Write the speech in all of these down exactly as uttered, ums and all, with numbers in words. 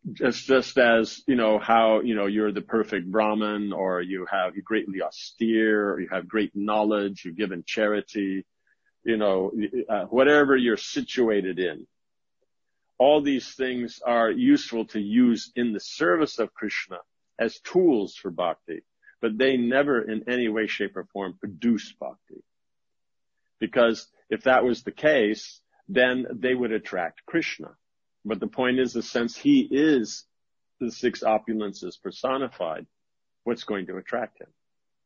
Just, just as, you know, how, you know, you're the perfect Brahmin, or you have, you're greatly austere, or you have great knowledge, you give in charity, you know, uh, whatever you're situated in. All these things are useful to use in the service of Krishna as tools for bhakti, but they never in any way, shape, or form produce bhakti. Because if that was the case, then they would attract Krishna. But the point is, that since he is the six opulences personified, what's going to attract him?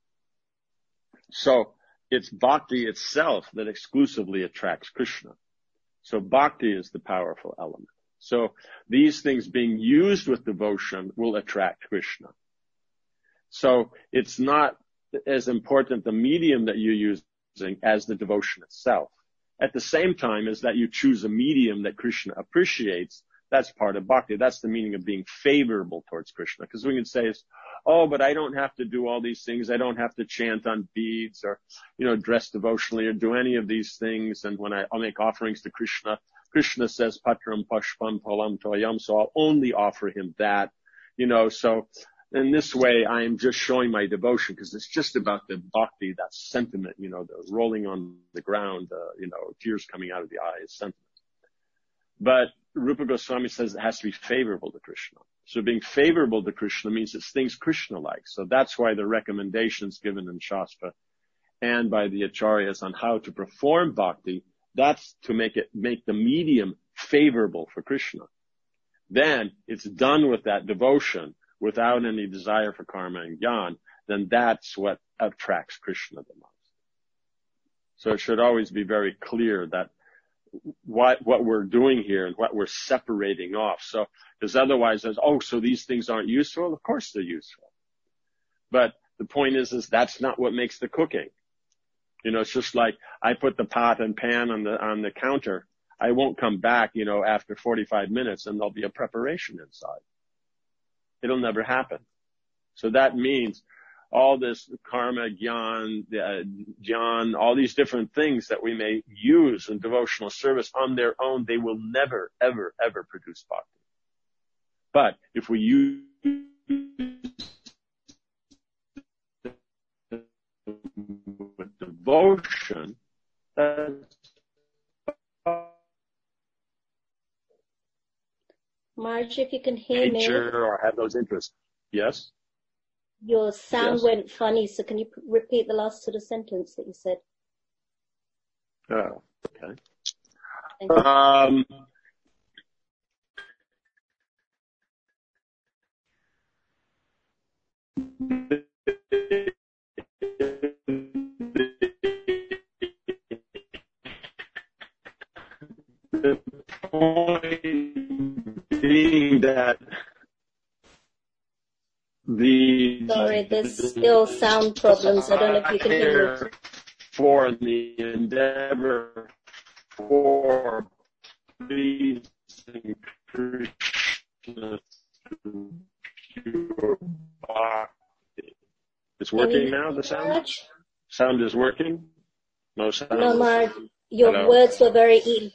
So it's bhakti itself that exclusively attracts Krishna. So bhakti is the powerful element. So these things being used with devotion will attract Krishna. So it's not as important the medium that you're using as the devotion itself. At the same time as that you choose a medium that Krishna appreciates, that's part of bhakti. That's the meaning of being favorable towards Krishna. Because we can say, oh, but I don't have to do all these things. I don't have to chant on beads or, you know, dress devotionally or do any of these things. And when I, I'll make offerings to Krishna, Krishna says, patram pashpam palam toyam. So I'll only offer him that, you know, so in this way, I am just showing my devotion because it's just about the bhakti, that sentiment, you know, the rolling on the ground, uh, you know, tears coming out of the eyes, sentiment. But Rupa Goswami says it has to be favorable to Krishna. So being favorable to Krishna means it's things Krishna likes. So that's why the recommendations given in Shastra and by the acharyas on how to perform bhakti, that's to make it, make the medium favorable for Krishna. Then it's done with that devotion without any desire for karma and jnana, then that's what attracts Krishna the most. So it should always be very clear that what, what we're doing here and what we're separating off. So, because otherwise there's, oh, so these things aren't useful? Of course they're useful. But the point is, is that's not what makes the cooking. You know, it's just like I put the pot and pan on the, on the counter. I won't come back, you know, after forty-five minutes and there'll be a preparation inside. It'll never happen. So that means all this karma, jnana, uh, jnana, all these different things that we may use in devotional service on their own, they will never, ever, ever produce bhakti. But if we use with devotion, that's Marge, if you can hear me. Or have those interests. Yes? Your sound yes. went funny, so can you p- repeat the last sort of sentence that you said? Oh, okay. Thank you. Um, the point being that the Sorry, there's still sound problems. I don't know if you can hear me. For the endeavor for pleasing Krishna to pure bhakti. It's working now, the sound? Marge? Sound is working? No sound? No, Marge, your Hello? words were very ill.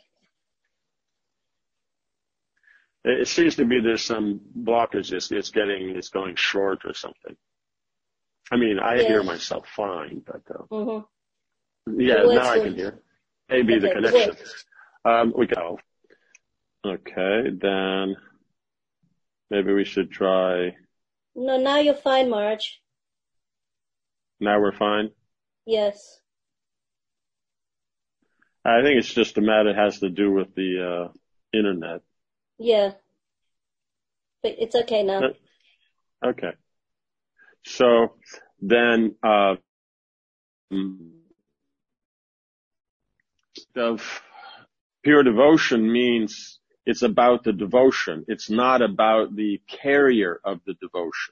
It seems to be there's some blockage. It's, it's getting, it's going short or something. I mean, I Yes. hear myself fine, but, uh, Mm-hmm. yeah, The words now I were- can hear. Maybe the Okay, the connection. words. Um, we go. Okay, then maybe we should try. No, now you're fine, Marge. Now we're fine. Yes. I think it's just a matter that has to do with the, uh, internet. Yeah. But it's okay now. Uh, Okay. So then, uh, of pure devotion means it's about the devotion. It's not about the carrier of the devotion.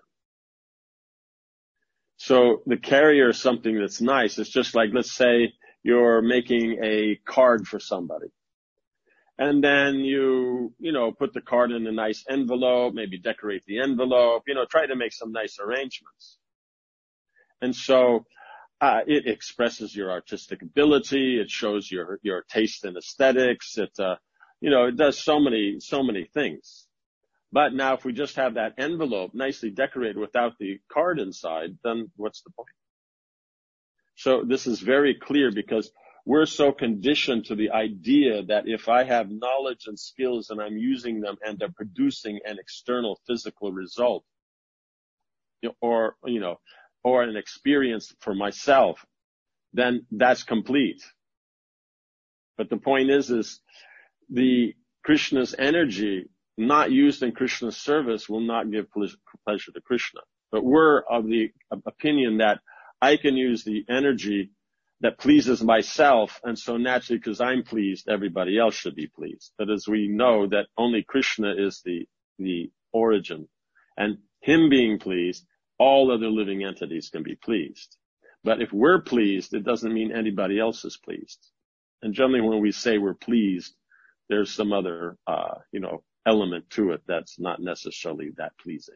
So the carrier is something that's nice. It's just like, let's say you're making a card for somebody. And then you, you know, put the card in a nice envelope, maybe decorate the envelope, you know, try to make some nice arrangements. And so, uh, it expresses your artistic ability. It shows your, your taste in aesthetics. It, uh, you know, it does so many, so many things. But now if we just have that envelope nicely decorated without the card inside, then what's the point? So this is very clear because we're so conditioned to the idea that if I have knowledge and skills and I'm using them and they're producing an external physical result, or, you know, or an experience for myself, then that's complete. But the point is, is the Krishna's energy not used in Krishna's service will not give pleasure to Krishna. But we're of the opinion that I can use the energy that pleases myself, and so naturally, because I'm pleased, everybody else should be pleased. But as we know that only Krishna is the, the origin, and him being pleased, all other living entities can be pleased. But if we're pleased, it doesn't mean anybody else is pleased. And generally when we say we're pleased, there's some other, uh, you know, element to it that's not necessarily that pleasing.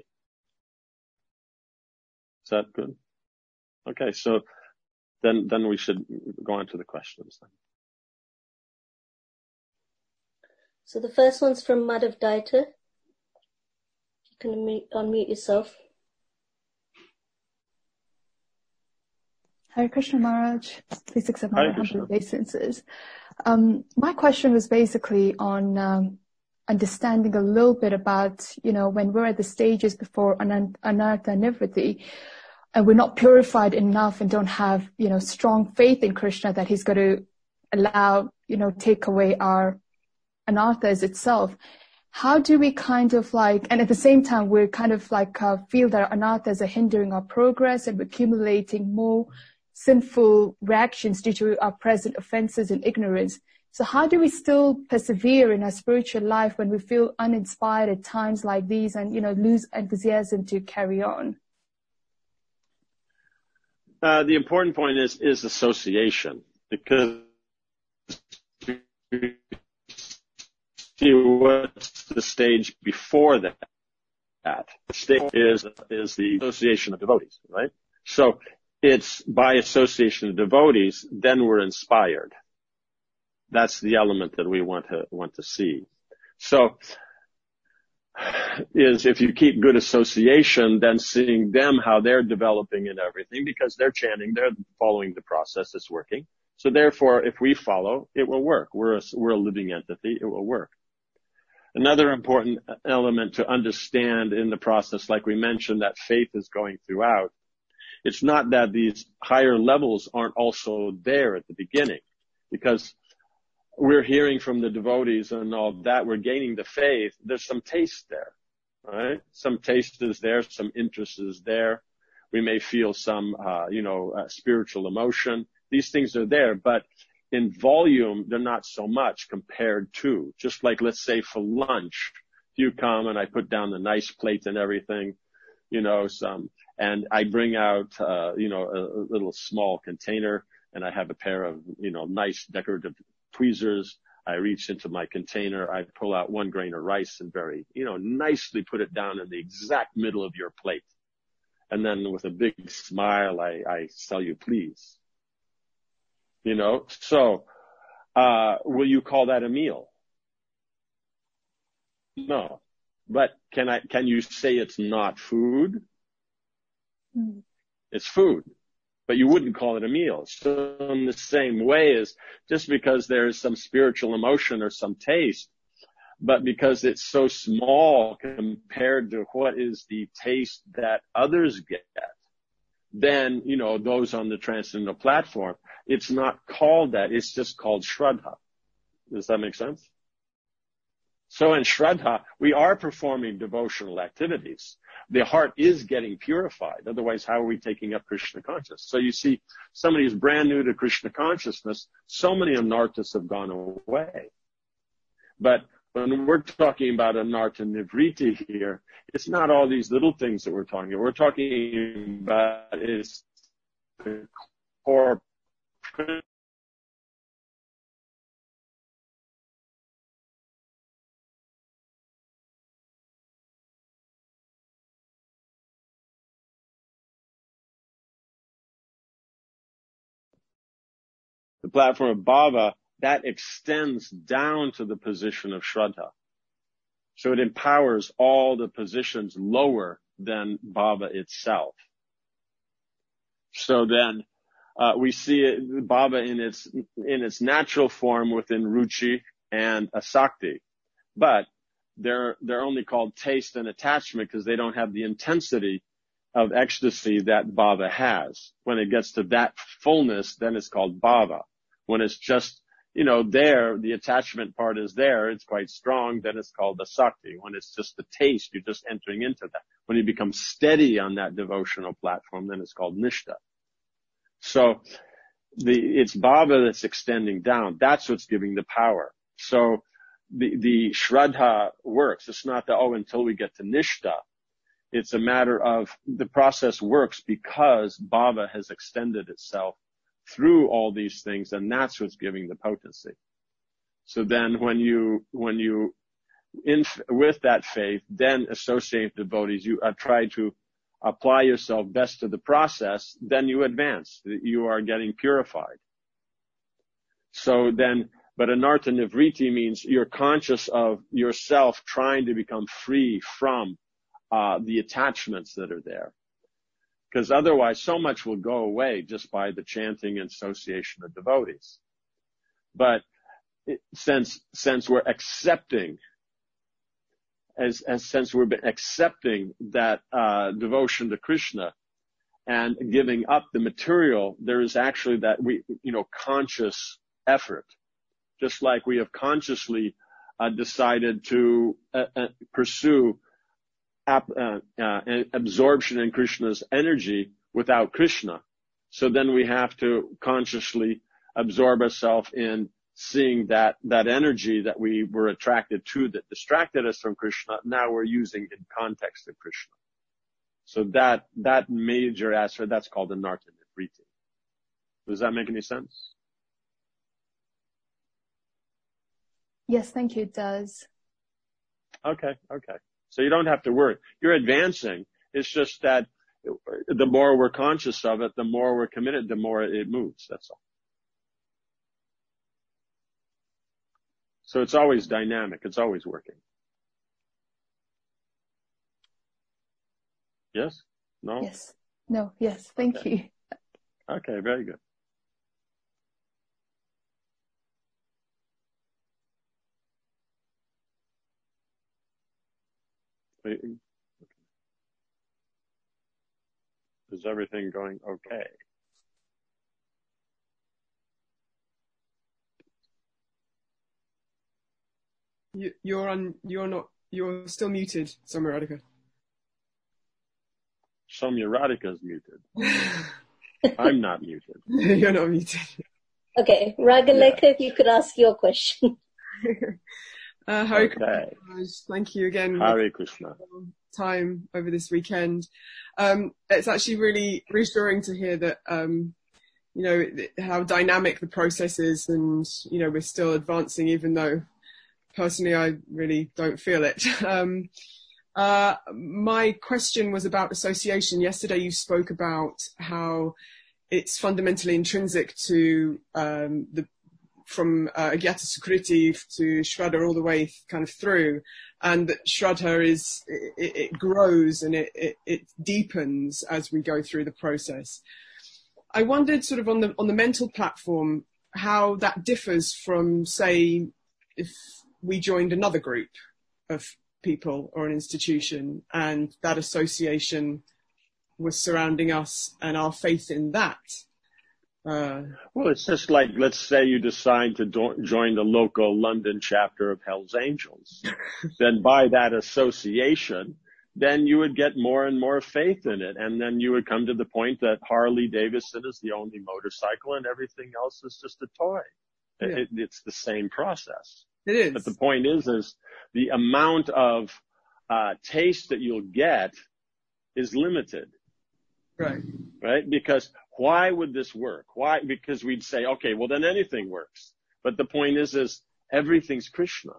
Is that good? Okay, so then, then we should go on to the questions then. So the first one's from Madhav Daita. You can unmute, unmute yourself. Hare Krishna Maharaj, please accept my humble obeisances. Um, my question was basically on um, understanding a little bit about, you know, when we're at the stages before Anartha Nivritti, and we're not purified enough and don't have, you know, strong faith in Krishna that he's going to allow, you know, take away our anarthas itself. How do we kind of like, and at the same time, we're kind of like uh, feel that our anarthas are hindering our progress and we're accumulating more sinful reactions due to our present offenses and ignorance. So how do we still persevere in our spiritual life when we feel uninspired at times like these and, you know, lose enthusiasm to carry on? Uh, the important point is, is association, because see what's the stage before that. That stage is, is the association of devotees, right? So it's by association of devotees, then we're inspired. That's the element that we want to, want to see. So, is if you keep good association, then seeing them, how they're developing and everything, because they're chanting, they're following the process, it's working. So therefore, if we follow, it will work. We're a, we're a living entity, it will work. Another important element to understand in the process, like we mentioned, that faith is going throughout. It's not that these higher levels aren't also there at the beginning, because we're hearing from the devotees and all that, we're gaining the faith. There's some taste there, right? Some taste is there, some interest is there. We may feel some, uh, you know, uh, spiritual emotion. These things are there, but in volume, they're not so much compared to, just like, let's say for lunch, if you come and I put down the nice plate and everything, you know, some, and I bring out, uh, you know, a, a little small container and I have a pair of, you know, nice decorative tweezers. I reach into my container. I pull out one grain of rice and very, you know, nicely put it down in the exact middle of your plate. And then with a big smile, I, I tell you, please. You know, so, uh, will you call that a meal? No. But can I, can you say it's not food? Mm. It's food. But you wouldn't call it a meal. So in the same way as just because there's some spiritual emotion or some taste, but because it's so small compared to what is the taste that others get, then, you know, those on the transcendental platform, it's not called that. It's just called Shraddha. Does that make sense? So in Shraddha, we are performing devotional activities. The heart is getting purified. Otherwise, how are we taking up Krishna consciousness? So you see, somebody who's brand new to Krishna consciousness, so many anarthas have gone away. But when we're talking about anartha nivritti here, it's not all these little things that we're talking about. We're talking about is the core principle. The platform of bhava, that extends down to the position of Shraddha. So it empowers all the positions lower than bhava itself. So then, uh, we see it, bhava in its, in its natural form within ruchi and asakti. But they're, they're only called taste and attachment because they don't have the intensity of ecstasy that bhava has. When it gets to that fullness, then it's called bhava. When it's just, you know, there, the attachment part is there, it's quite strong, then it's called asakti. When it's just the taste, you're just entering into that. When you become steady on that devotional platform, then it's called nishta. So the, it's bhava that's extending down. That's what's giving the power. So the, the shraddha works. It's not that, oh, until we get to nishta. It's a matter of the process works because bhava has extended itself through all these things, and that's what's giving the potency. So then when you, when you, in, with that faith, then associate devotees, you uh, try to apply yourself best to the process, then you advance. You are getting purified. So then, but anartha nivriti means you're conscious of yourself trying to become free from uh the attachments that are there. Because otherwise so much will go away just by the chanting and association of devotees. But it, since, since we're accepting, as, as since we've been accepting that, uh, devotion to Krishna and giving up the material, there is actually that we, you know, conscious effort. Just like we have consciously, uh, decided to, uh, uh, pursue Ap, uh, uh, absorption in Krishna's energy without Krishna. So then we have to consciously absorb ourselves in seeing that, that energy that we were attracted to that distracted us from Krishna. Now we're using in context of Krishna. So that, that major aspect, that's called anartha nivriti. Does that make any sense? Yes, thank you. It does. Okay, okay. So you don't have to worry. You're advancing. It's just that the more we're conscious of it, the more we're committed, the more it moves. That's all. So it's always dynamic. It's always working. Yes? No? Yes. No, yes. Thank okay. you. Okay, very good. Is everything going okay? You, you're on. You're not. You're still muted, Soumya Radhika. Soumya Radhika is muted. I'm not muted. You're not muted. Okay, Ragaleka, yeah. If you could ask your question. uh, Hare okay. Krishna. Thank you again. Hare Krishna. Time over this weekend. Um, it's actually really reassuring to hear that, um, you know, how dynamic the process is, and, you know, we're still advancing, even though personally I really don't feel it. Um, uh, my question was about association. Yesterday you spoke about how it's fundamentally intrinsic to, um, the, from, uh, Agyata Sukriti to Shraddha all the way kind of through. And that Shraddha is, it, it grows and it, it, it deepens as we go through the process. I wondered sort of on the, on the mental platform, how that differs from, say, if we joined another group of people or an institution and that association was surrounding us and our faith in that. Uh, well, it's just like, let's say you decide to do- join the local London chapter of Hell's Angels. Then by that association, then you would get more and more faith in it. And then you would come to the point that Harley Davidson is the only motorcycle and everything else is just a toy. Yeah. It, it's the same process. It is. But the point is, is the amount of uh, taste that you'll get is limited. Right. Right? Because why would this work? Why? Because we'd say, okay, well then anything works. But the point is, is everything's Krishna.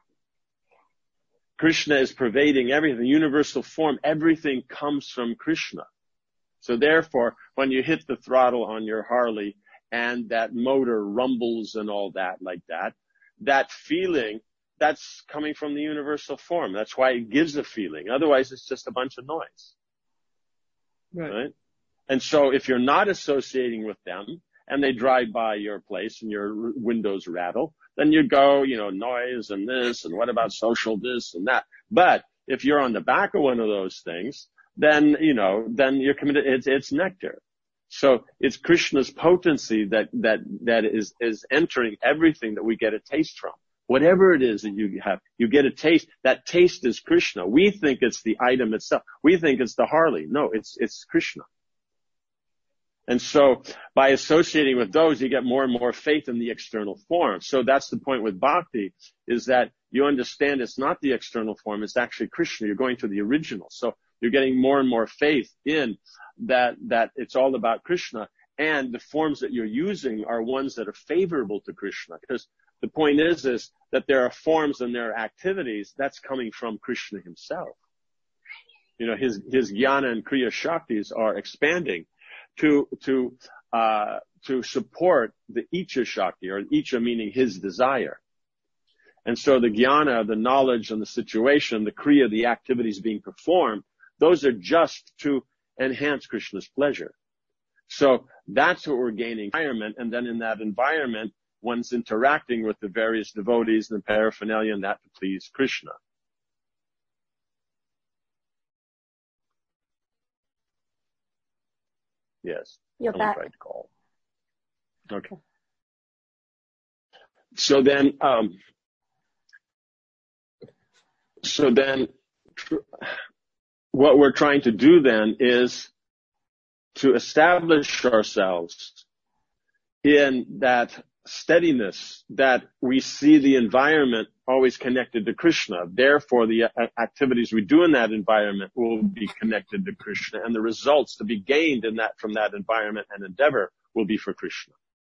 Krishna is pervading everything, universal form. Everything comes from Krishna. So therefore, when you hit the throttle on your Harley and that motor rumbles and all that like that, that feeling that's coming from the universal form. That's why it gives a feeling. Otherwise, it's just a bunch of noise. Right. Right? And so if you're not associating with them and they drive by your place and your windows rattle, then you go, you know, noise and this and what about social this and that. But if you're on the back of one of those things, then, you know, then you're committed. It's, it's nectar. So it's Krishna's potency that, that, that is, is entering everything that we get a taste from. Whatever it is that you have, you get a taste. That taste is Krishna. We think it's the item itself. We think it's the Harley. No, it's, it's Krishna. And so by associating with those, you get more and more faith in the external form. So that's the point with bhakti, is that you understand it's not the external form, it's actually Krishna. You're going to the original. So you're getting more and more faith in that, that it's all about Krishna. And the forms that you're using are ones that are favorable to Krishna. Because the point is, is that there are forms and there are activities that's coming from Krishna himself. You know, his, his jnana and kriya shaktis are expanding to, to, uh, to support the Icha Shakti, or Icha meaning his desire. And so the jnana, the knowledge and the situation, the kriya, the activities being performed, those are just to enhance Krishna's pleasure. So that's what we're gaining environment. And then in that environment, one's interacting with the various devotees and the paraphernalia and that to please Krishna. Yes. You're back. Tried to call. Okay. So then, um, so then what we're trying to do then is to establish ourselves in that steadiness that we see the environment always connected to Krishna. Therefore, the activities we do in that environment will be connected to Krishna, and the results to be gained in that from that environment and endeavor will be for Krishna.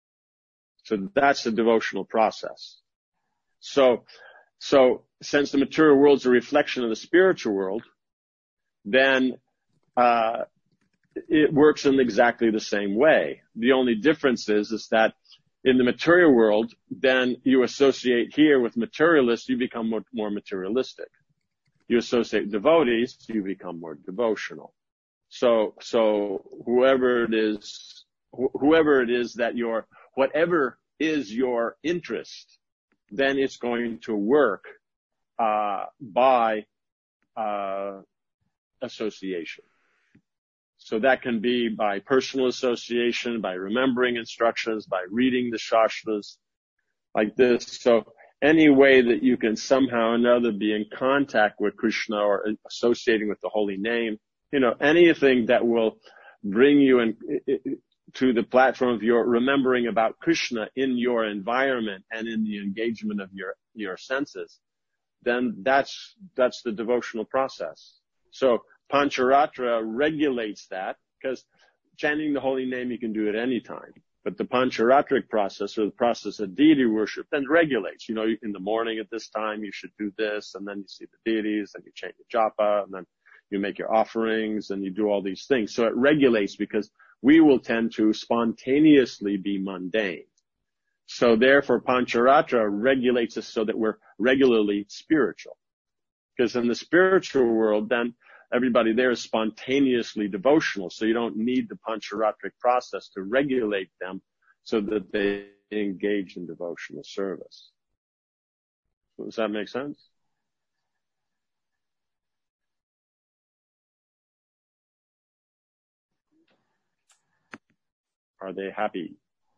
So that's the devotional process. So, so since the material world is a reflection of the spiritual world, then uh it works in exactly the same way. The only difference is, is that in the material world, then you associate here with materialists, you become more, more materialistic. You associate devotees, you become more devotional. So, so whoever it is, wh- whoever it is that your, whatever is your interest, then it's going to work, uh, by, uh, association. So that can be by personal association, by remembering instructions, by reading the Shastras, like this. So any way that you can somehow or another be in contact with Krishna or associating with the holy name, you know, anything that will bring you in, to the platform of your remembering about Krishna in your environment and in the engagement of your, your senses, then that's, that's the devotional process. So Pancharatra regulates that, because chanting the holy name you can do at any time. But the Pancharatric process, or the process of deity worship, then regulates. You know, in the morning at this time you should do this, and then you see the deities, and you chant your japa, and then you make your offerings, and you do all these things. So it regulates, because we will tend to spontaneously be mundane. So therefore Pancharatra regulates us so that we're regularly spiritual. Because in the spiritual world, then everybody there is spontaneously devotional, so you don't need the Pancharatric process to regulate them so that they engage in devotional service. Does that make sense? Are they happy?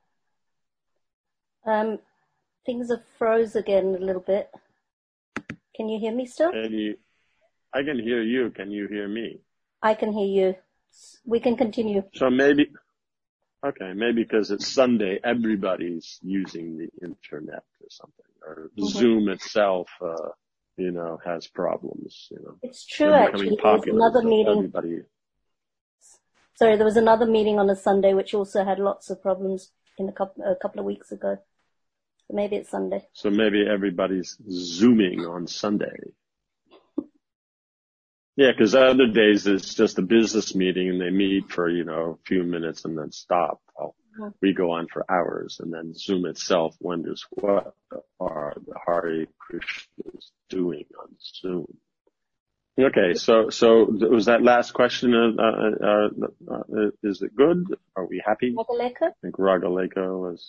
Um, things have froze again a little bit. Can you hear me still? Can you, I can hear you. Can you hear me? I can hear you. We can continue. So maybe, okay, maybe because it's Sunday, everybody's using the internet or something, or mm-hmm. Zoom itself, uh, you know, has problems, you know. It's true, actually. There was another so meeting. Everybody... Sorry, there was another meeting on a Sunday which also had lots of problems in a couple, a couple of weeks ago. So maybe it's Sunday. So maybe everybody's Zooming on Sunday. Yeah, because other days it's just a business meeting and they meet for, you know, a few minutes and then stop. Well, we go on for hours, and then Zoom itself wonders what are the Hare Krishnas doing on Zoom. Okay, so so was that last question? Uh, uh, uh, uh, is it good? Are we happy? Ragaleka? I think Ragaleka was.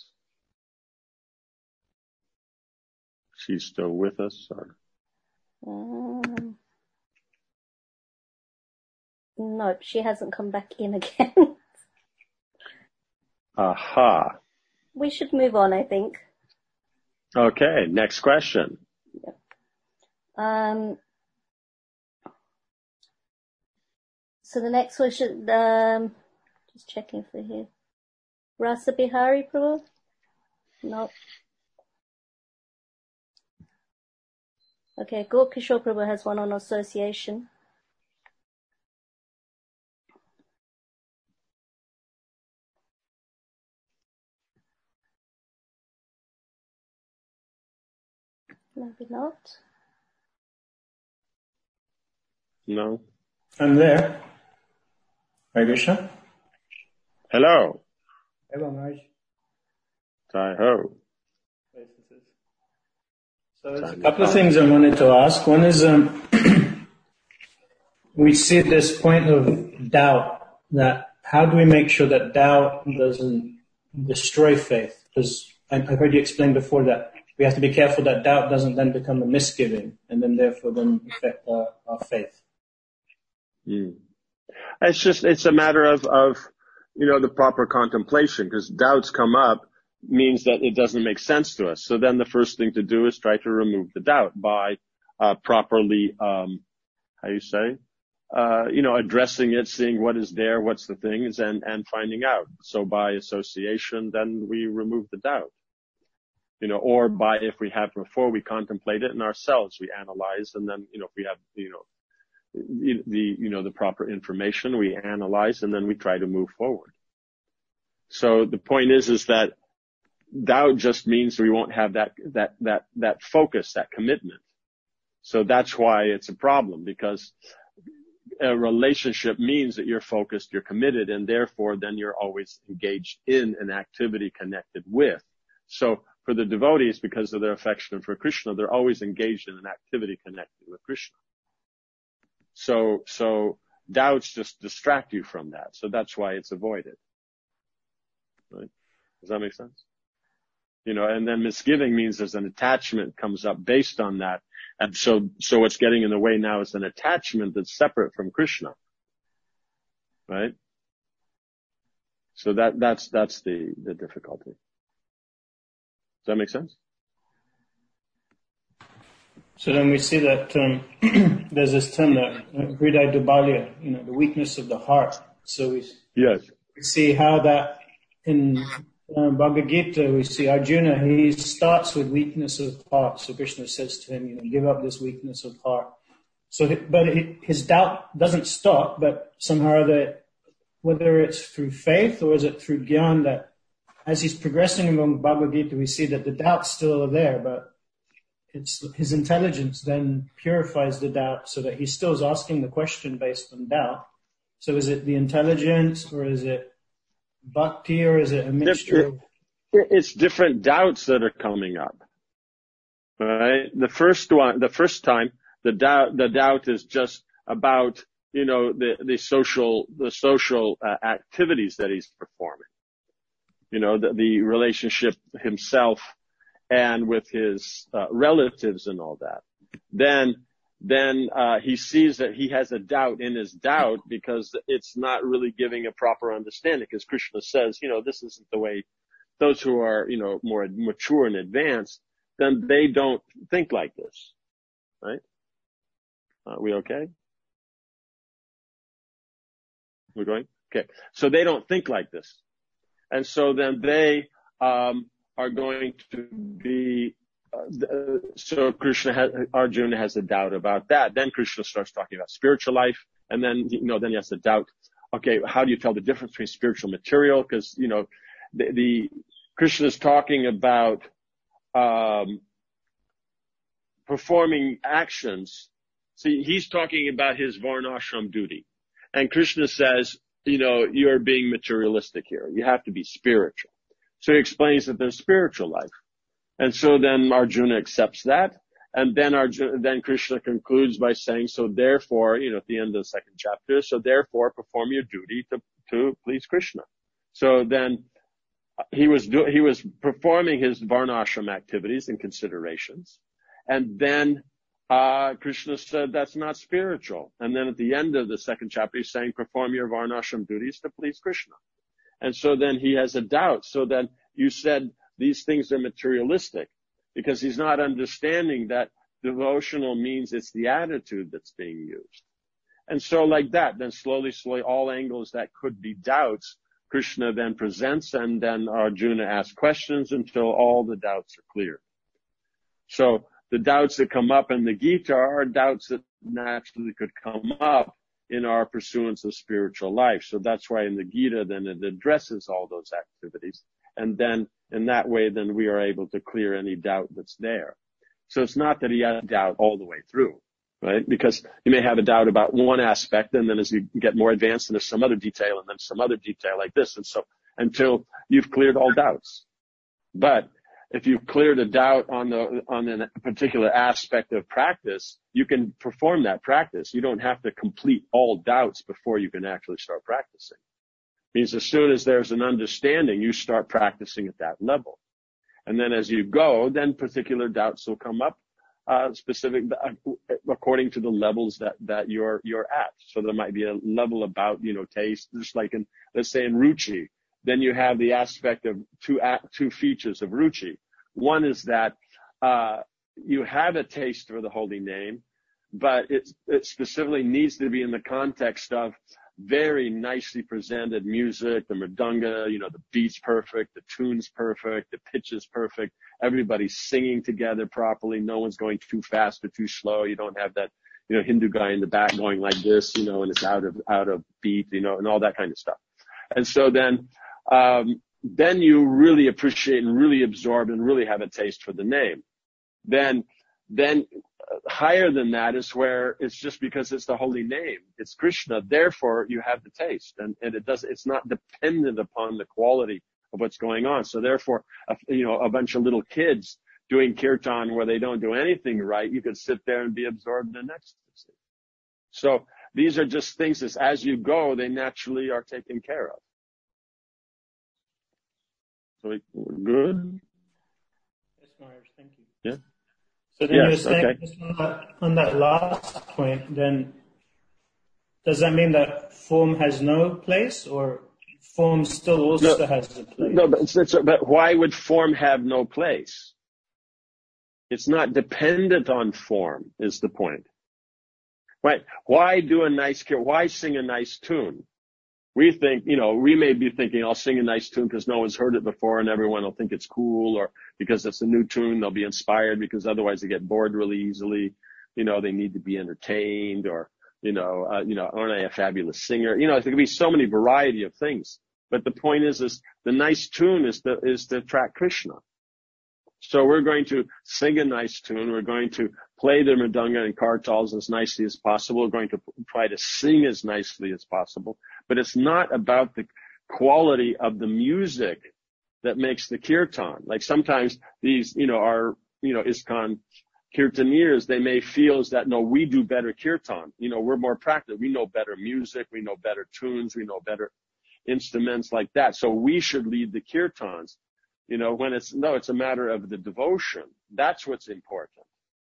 She's still with us, or? Um, nope, she hasn't come back in again. Aha. We should move on, I think. Okay, next question. Yeah. Um. So the next one should, um, just checking for here. Rasa Bihari Prabhu? No. Okay, Gaur Kishore Prabhu has one on association. Maybe not. No. I'm there. Hare Krishna. Hello. Hello, Maharaj. Hi ho. So there's a couple of things I wanted to ask. One is, um, we see this point of doubt, that how do we make sure that doubt doesn't destroy faith? Because I, I heard you explain before that we have to be careful that doubt doesn't then become a misgiving and then therefore then affect our, our faith. Mm. It's just, it's a matter of, of, you know, the proper contemplation, because doubts come up means that it doesn't make sense to us. So then the first thing to do is try to remove the doubt by, uh, properly, um, how you say, uh, you know, addressing it, seeing what is there, what's the things, and, and finding out. So by association, then we remove the doubt. You know, or by, if we have before, we contemplate it in ourselves, we analyze, and then, you know, if we have, you know, the, you know, the proper information, we analyze, and then we try to move forward. So the point is, is that doubt just means we won't have that, that, that, that focus, that commitment. So that's why it's a problem, because a relationship means that you're focused, you're committed, and therefore then you're always engaged in an activity connected with. So for the devotees, because of their affection for Krishna, they're always engaged in an activity connected with Krishna. So, so doubts just distract you from that. So that's why it's avoided. Right? Does that make sense? You know, and then misgiving means there's an attachment comes up based on that. And so, so what's getting in the way now is an attachment that's separate from Krishna. Right? So that, that's, that's the, the difficulty. Does that make sense? So then we see that um, there's this term that uh, Hriday Dubalya, you know, the weakness of the heart. So we, yes. we see how that in uh, Bhagavad Gita, we see Arjuna, he starts with weakness of heart. So Krishna says to him, you know, give up this weakness of heart. So, but it, his doubt doesn't stop, but somehow that, whether it's through faith or is it through Gyan, that as he's progressing along Bhagavad Gita, we see that the doubts still are there, but it's his intelligence then purifies the doubt so that he still is asking the question based on doubt. So is it the intelligence, or is it bhakti, or is it a mixture? It, it's different doubts that are coming up. Right? The first one, the first time, the doubt, the doubt is just about, you know, the, the social, the social uh, activities that he's performing. You know, the, the relationship himself and with his uh, relatives and all that. Then, then uh he sees that he has a doubt in his doubt because it's not really giving a proper understanding. Because Krishna says, you know, this isn't the way. Those who are, you know, more mature and advanced, then they don't think like this, right? Are we okay? We're going? Okay. So they don't think like this. And so then they, um, are going to be, uh, so Krishna has, Arjuna has a doubt about that. Then Krishna starts talking about spiritual life. And then, you know, then he has a doubt. Okay, how do you tell the difference between spiritual material? Because, you know, the, the, Krishna is talking about, um, performing actions. See, he's talking about his varnashram duty. And Krishna says, you know, you're being materialistic here. You have to be spiritual. So he explains that there's spiritual life. And so then Arjuna accepts that. And then Arjuna, then Krishna concludes by saying, so therefore, you know, at the end of the second chapter, so therefore perform your duty to, to please Krishna. So then he was do, he was performing his varnashram activities and considerations. And then, uh, Krishna said that's not spiritual. And then at the end of the second chapter, he's saying, perform your varnashram duties to please Krishna. And so then he has a doubt. So then you said these things are materialistic, because he's not understanding that devotional means it's the attitude that's being used. And so like that, then slowly, slowly, all angles that could be doubts, Krishna then presents, and then Arjuna asks questions until all the doubts are cleared. So the doubts that come up in the Gita are doubts that naturally could come up in our pursuance of spiritual life. So that's why in the Gita, then it addresses all those activities. And then in that way, then we are able to clear any doubt that's there. So it's not that he has doubt all the way through, right? Because you may have a doubt about one aspect, and then as you get more advanced, and there's some other detail, and then some other detail like this. And so until you've cleared all doubts. But if you've cleared a doubt on the, on a particular aspect of practice, you can perform that practice. You don't have to complete all doubts before you can actually start practicing. Means as soon as there's an understanding, you start practicing at that level. And then as you go, then particular doubts will come up, uh, specific, uh, according to the levels that, that you're, you're at. So there might be a level about, you know, taste, just like in, let's say in Ruchi. Then you have the aspect of two, two features of Ruchi. One is that, uh, you have a taste for the holy name, but it, it specifically needs to be in the context of very nicely presented music, the mridanga, you know, the beat's perfect, the tune's perfect, the pitch is perfect, everybody's singing together properly, no one's going too fast or too slow, you don't have that, you know, Hindu guy in the back going like this, you know, and it's out of, out of beat, you know, and all that kind of stuff. And so then, um, then you really appreciate and really absorb and really have a taste for the name. Then, then higher than that is where it's just because it's the holy name. It's Krishna. Therefore, you have the taste, and, and it does, it's not dependent upon the quality of what's going on. So therefore, a, you know, a bunch of little kids doing kirtan where they don't do anything right, you could sit there and be absorbed in ecstasy. So these are just things that as you go, they naturally are taken care of. So we're good? Yes, Maharaj, thank you. Yeah. So then yes, you're saying okay. just on, that, on that last point, then does that mean that form has no place, or form still also no, has a place? No, but, it's, it's, but why would form have no place? It's not dependent on form, is the point. Right? Why do a nice, why sing a nice tune? We think, you know, we may be thinking, I'll sing a nice tune because no one's heard it before and everyone will think it's cool, or because it's a new tune, they'll be inspired, because otherwise they get bored really easily. You know, they need to be entertained, or, you know, uh, you know, aren't I a fabulous singer? You know, there could be so many variety of things. But the point is, is the nice tune is to, is to attract Krishna. So we're going to sing a nice tune. We're going to play the mridanga and kartals as nicely as possible. We're going to try to sing as nicely as possible. But it's not about the quality of the music that makes the kirtan. Like sometimes these, you know, are, you know, ISKCON kirtaniers, they may feel is that, no, we do better kirtan. You know, we're more practical. We know better music. We know better tunes. We know better instruments like that. So we should lead the kirtans. You know, when it's, no, it's a matter of the devotion. That's what's important.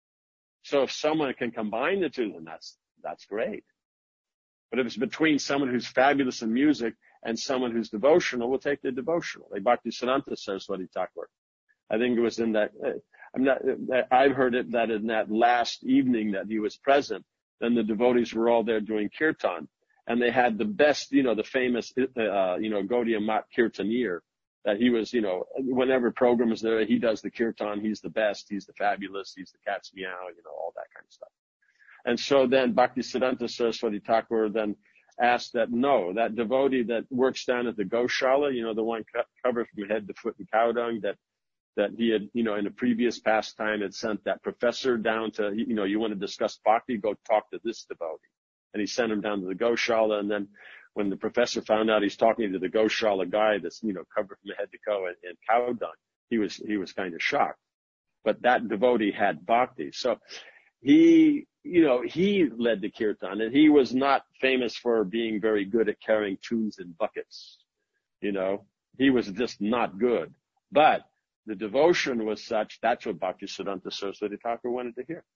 So if someone can combine the two, then that's, that's great. But if it's between someone who's fabulous in music and someone who's devotional, we'll take the devotional. Like Bhaktisiddhanta Saraswati Thakur. I think it was in that, uh, I'm not, uh, I've heard it that in that last evening that he was present, then the devotees were all there doing kirtan. And they had the best, you know, the famous, uh, you know, Gaudiya Mat Kirtanier. That he was, you know, whenever program is there, he does the kirtan, he's the best, he's the fabulous, he's the cat's meow, you know, all that kind of stuff. And so then Bhaktisiddhanta Saraswati Thakur then asked that, no, that devotee that works down at the Goshala, you know, the one co- covered from head to foot in cow dung, that, that he had, you know, in a previous pastime had sent that professor down to, you know, you want to discuss bhakti, go talk to this devotee. And he sent him down to the Goshala, and then when the professor found out he's talking to the Goshala guy that's, you know, covered from head to toe in, in cow dung, he was, he was kind of shocked. But that devotee had bhakti. So he, you know, he led the kirtan, and he was not famous for being very good at carrying tunes in buckets. You know, he was just not good. But the devotion was such, that's what Bhaktisiddhanta Saraswati Thakur wanted to hear.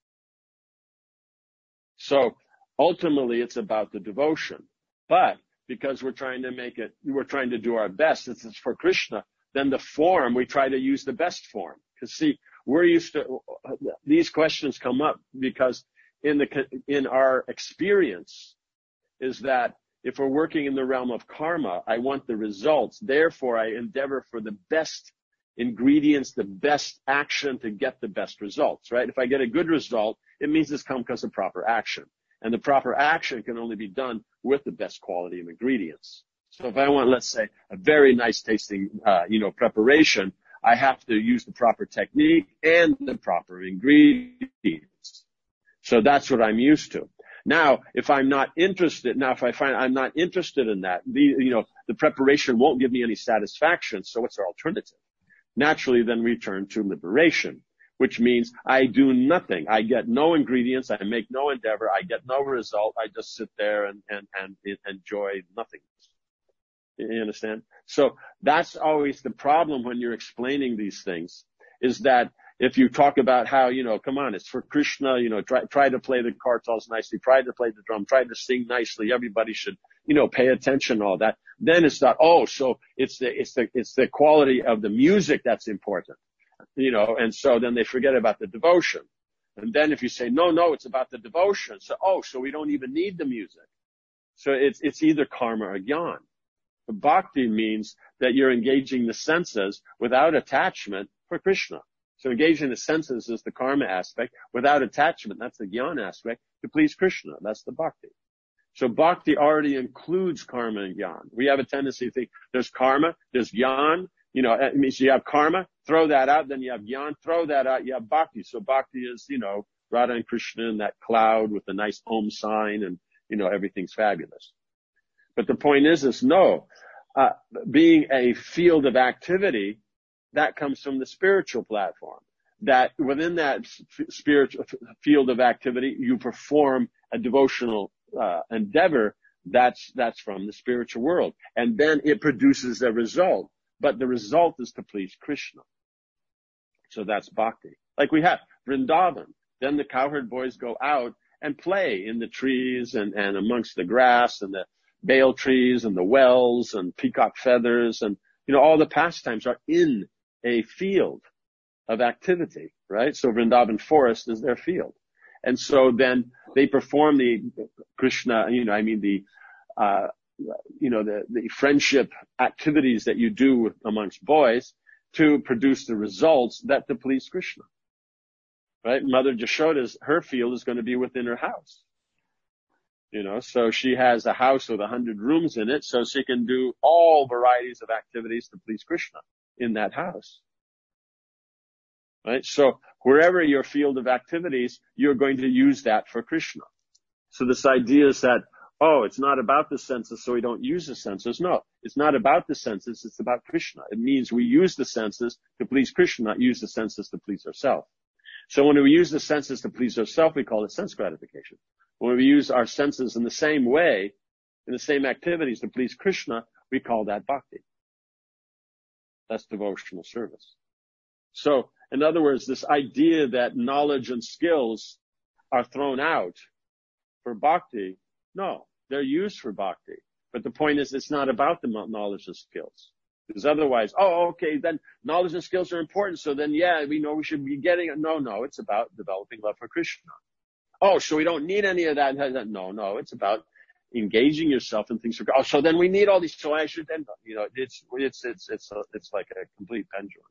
So ultimately it's about the devotion. But because we're trying to make it, we're trying to do our best, it's, it's for Krishna, then the form, we try to use the best form. Because see, we're used to, these questions come up because in the, in our experience is that if we're working in the realm of karma, I want the results. Therefore, I endeavor for the best ingredients, the best action to get the best results, right? If I get a good result, it means it's come because of proper action. And the proper action can only be done with the best quality of ingredients. So if I want, let's say, a very nice tasting, uh, you know, preparation, I have to use the proper technique and the proper ingredients. So that's what I'm used to. Now, if I'm not interested, now if I find I'm not interested in that, the, you know, the preparation won't give me any satisfaction. So what's our alternative? Naturally, then we turn to liberation, which means I do nothing. I get no ingredients. I make no endeavor. I get no result. I just sit there and, and, and enjoy nothingness. You understand? So that's always the problem when you're explaining these things, is that if you talk about how, you know, come on, it's for Krishna, you know, try, try to play the kartals nicely, try to play the drum, try to sing nicely, everybody should, you know, pay attention, all that. Then it's not, oh, so it's the, it's the, it's the quality of the music that's important, you know, and so then they forget about the devotion. And then if you say, no, no, it's about the devotion. So, oh, so we don't even need the music. So it's, it's either karma or jnana. But bhakti means that you're engaging the senses without attachment for Krishna. So engaging the senses is the karma aspect. Without attachment, that's the jnana aspect, to please Krishna. That's the bhakti. So bhakti already includes karma and jnana. We have a tendency to think there's karma, there's jnana. You know, it means you have karma, throw that out, then you have jnana, throw that out, you have bhakti. So bhakti is, you know, Radha and Krishna in that cloud with the nice Om sign, and, you know, everything's fabulous. But the point is, is no, uh, being a field of activity, that comes from the spiritual platform. That within that spiritual field of activity, you perform a devotional uh, endeavor. That's that's from the spiritual world, and then it produces a result. But the result is to please Krishna. So that's bhakti. Like we have Vrindavan. Then the cowherd boys go out and play in the trees and and amongst the grass and the bale trees and the wells and peacock feathers, and you know all the pastimes are in a field of activity, right? So Vrindavan forest is their field. And so then they perform the Krishna, you know, I mean the, uh, you know, the, the friendship activities that you do amongst boys to produce the results that to please Krishna, right? Mother Jashoda's, her field is going to be within her house. You know, so she has a house with a hundred rooms in it, so she can do all varieties of activities to please Krishna in that house. Right? So wherever your field of activities, you're going to use that for Krishna. So this idea is that, oh, it's not about the senses, so we don't use the senses. No, it's not about the senses, it's about Krishna. It means we use the senses to please Krishna, not use the senses to please ourselves. So when we use the senses to please ourselves, we call it sense gratification. When we use our senses in the same way, in the same activities to please Krishna, we call that bhakti. That's devotional service. So, in other words, this idea that knowledge and skills are thrown out for bhakti, no, they're used for bhakti. But the point is, it's not about the knowledge and skills. Because otherwise, oh, okay, then knowledge and skills are important, so then, yeah, we know we should be getting it. No, no, it's about developing love for Krishna. Oh, so we don't need any of that. No, no, it's about engaging yourself in things. For, oh, so then we need all these. So I should then, you know, it's it's it's it's a, it's like a complete pendulum.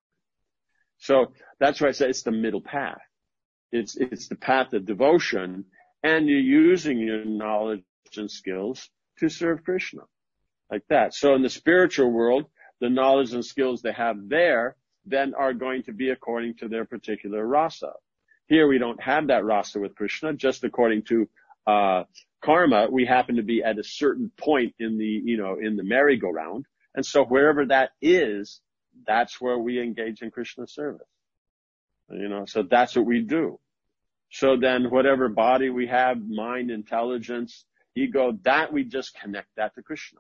So that's why I say it's the middle path. It's it's the path of devotion, and you're using your knowledge and skills to serve Krishna, like that. So in the spiritual world, the knowledge and skills they have there then are going to be according to their particular rasa. Here we don't have that rasa with Krishna, just according to uh, karma, we happen to be at a certain point in the, you know, in the merry-go-round. And so wherever that is, that's where we engage in Krishna service. You know, so that's what we do. So then whatever body we have, mind, intelligence, ego, that we just connect that to Krishna.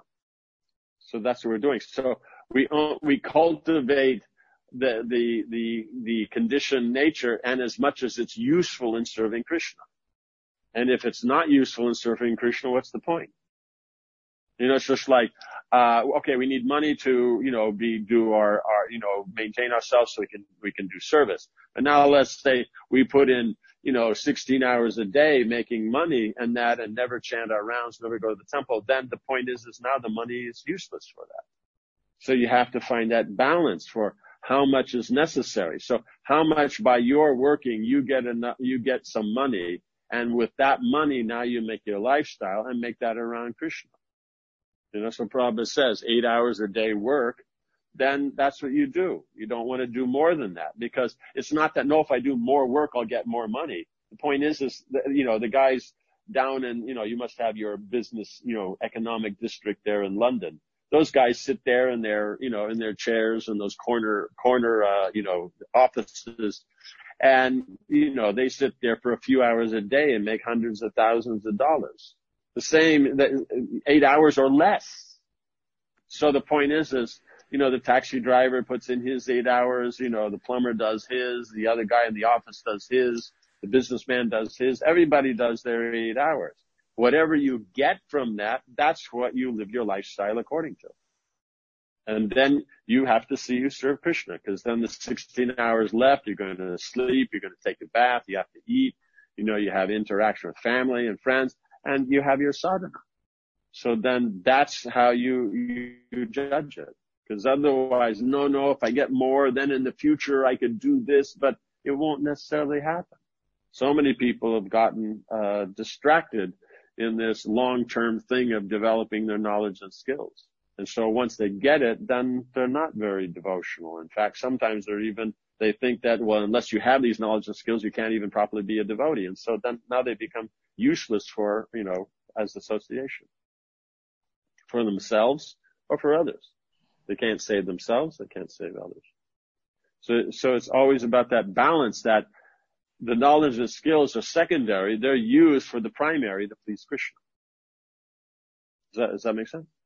So that's what we're doing. So we, we cultivate the, the, the, the conditioned nature, and as much as it's useful in serving Krishna. And if it's not useful in serving Krishna, what's the point? You know, it's just like, uh, okay, we need money to, you know, be, do our, our, you know, maintain ourselves so we can, we can do service. But now let's say we put in, you know, sixteen hours a day making money and that, and never chant our rounds, never go to the temple. Then the point is, is now the money is useless for that. So you have to find that balance for how much is necessary. So how much by your working you get enough, you get some money, and with that money now you make your lifestyle and make that around Krishna. You know, so Prabhupada says eight hours a day work, then that's what you do. You don't want to do more than that, because it's not that, no, if I do more work, I'll get more money. The point is, is, that, you know, the guys down in, you know, you must have your business, you know, economic district there in London. Those guys sit there in their, you know, in their chairs in those corner, corner, uh, you know, offices. And, you know, they sit there for a few hours a day and make hundreds of thousands of dollars. The same, eight hours or less. So the point is, is, you know, the taxi driver puts in his eight hours, you know, the plumber does his, the other guy in the office does his, the businessman does his, everybody does their eight hours. Whatever you get from that, that's what you live your lifestyle according to. And then you have to see you serve Krishna, because then the sixteen hours left, you're going to sleep, you're going to take a bath, you have to eat, you know, you have interaction with family and friends, and you have your sadhana. So then that's how you, you, you judge it. Because otherwise, no, no, if I get more, then in the future I could do this, but it won't necessarily happen. So many people have gotten uh distracted in this long-term thing of developing their knowledge and skills. And so once they get it, then they're not very devotional. In fact, sometimes they're even, they think that, well, unless you have these knowledge and skills, you can't even properly be a devotee. And so then now they become useless for, you know, as association. For themselves or for others. They can't save themselves, they can't save others. So, so it's always about that balance, that the knowledge and skills are secondary, they're used for the primary to please Krishna. Does that, does that make sense?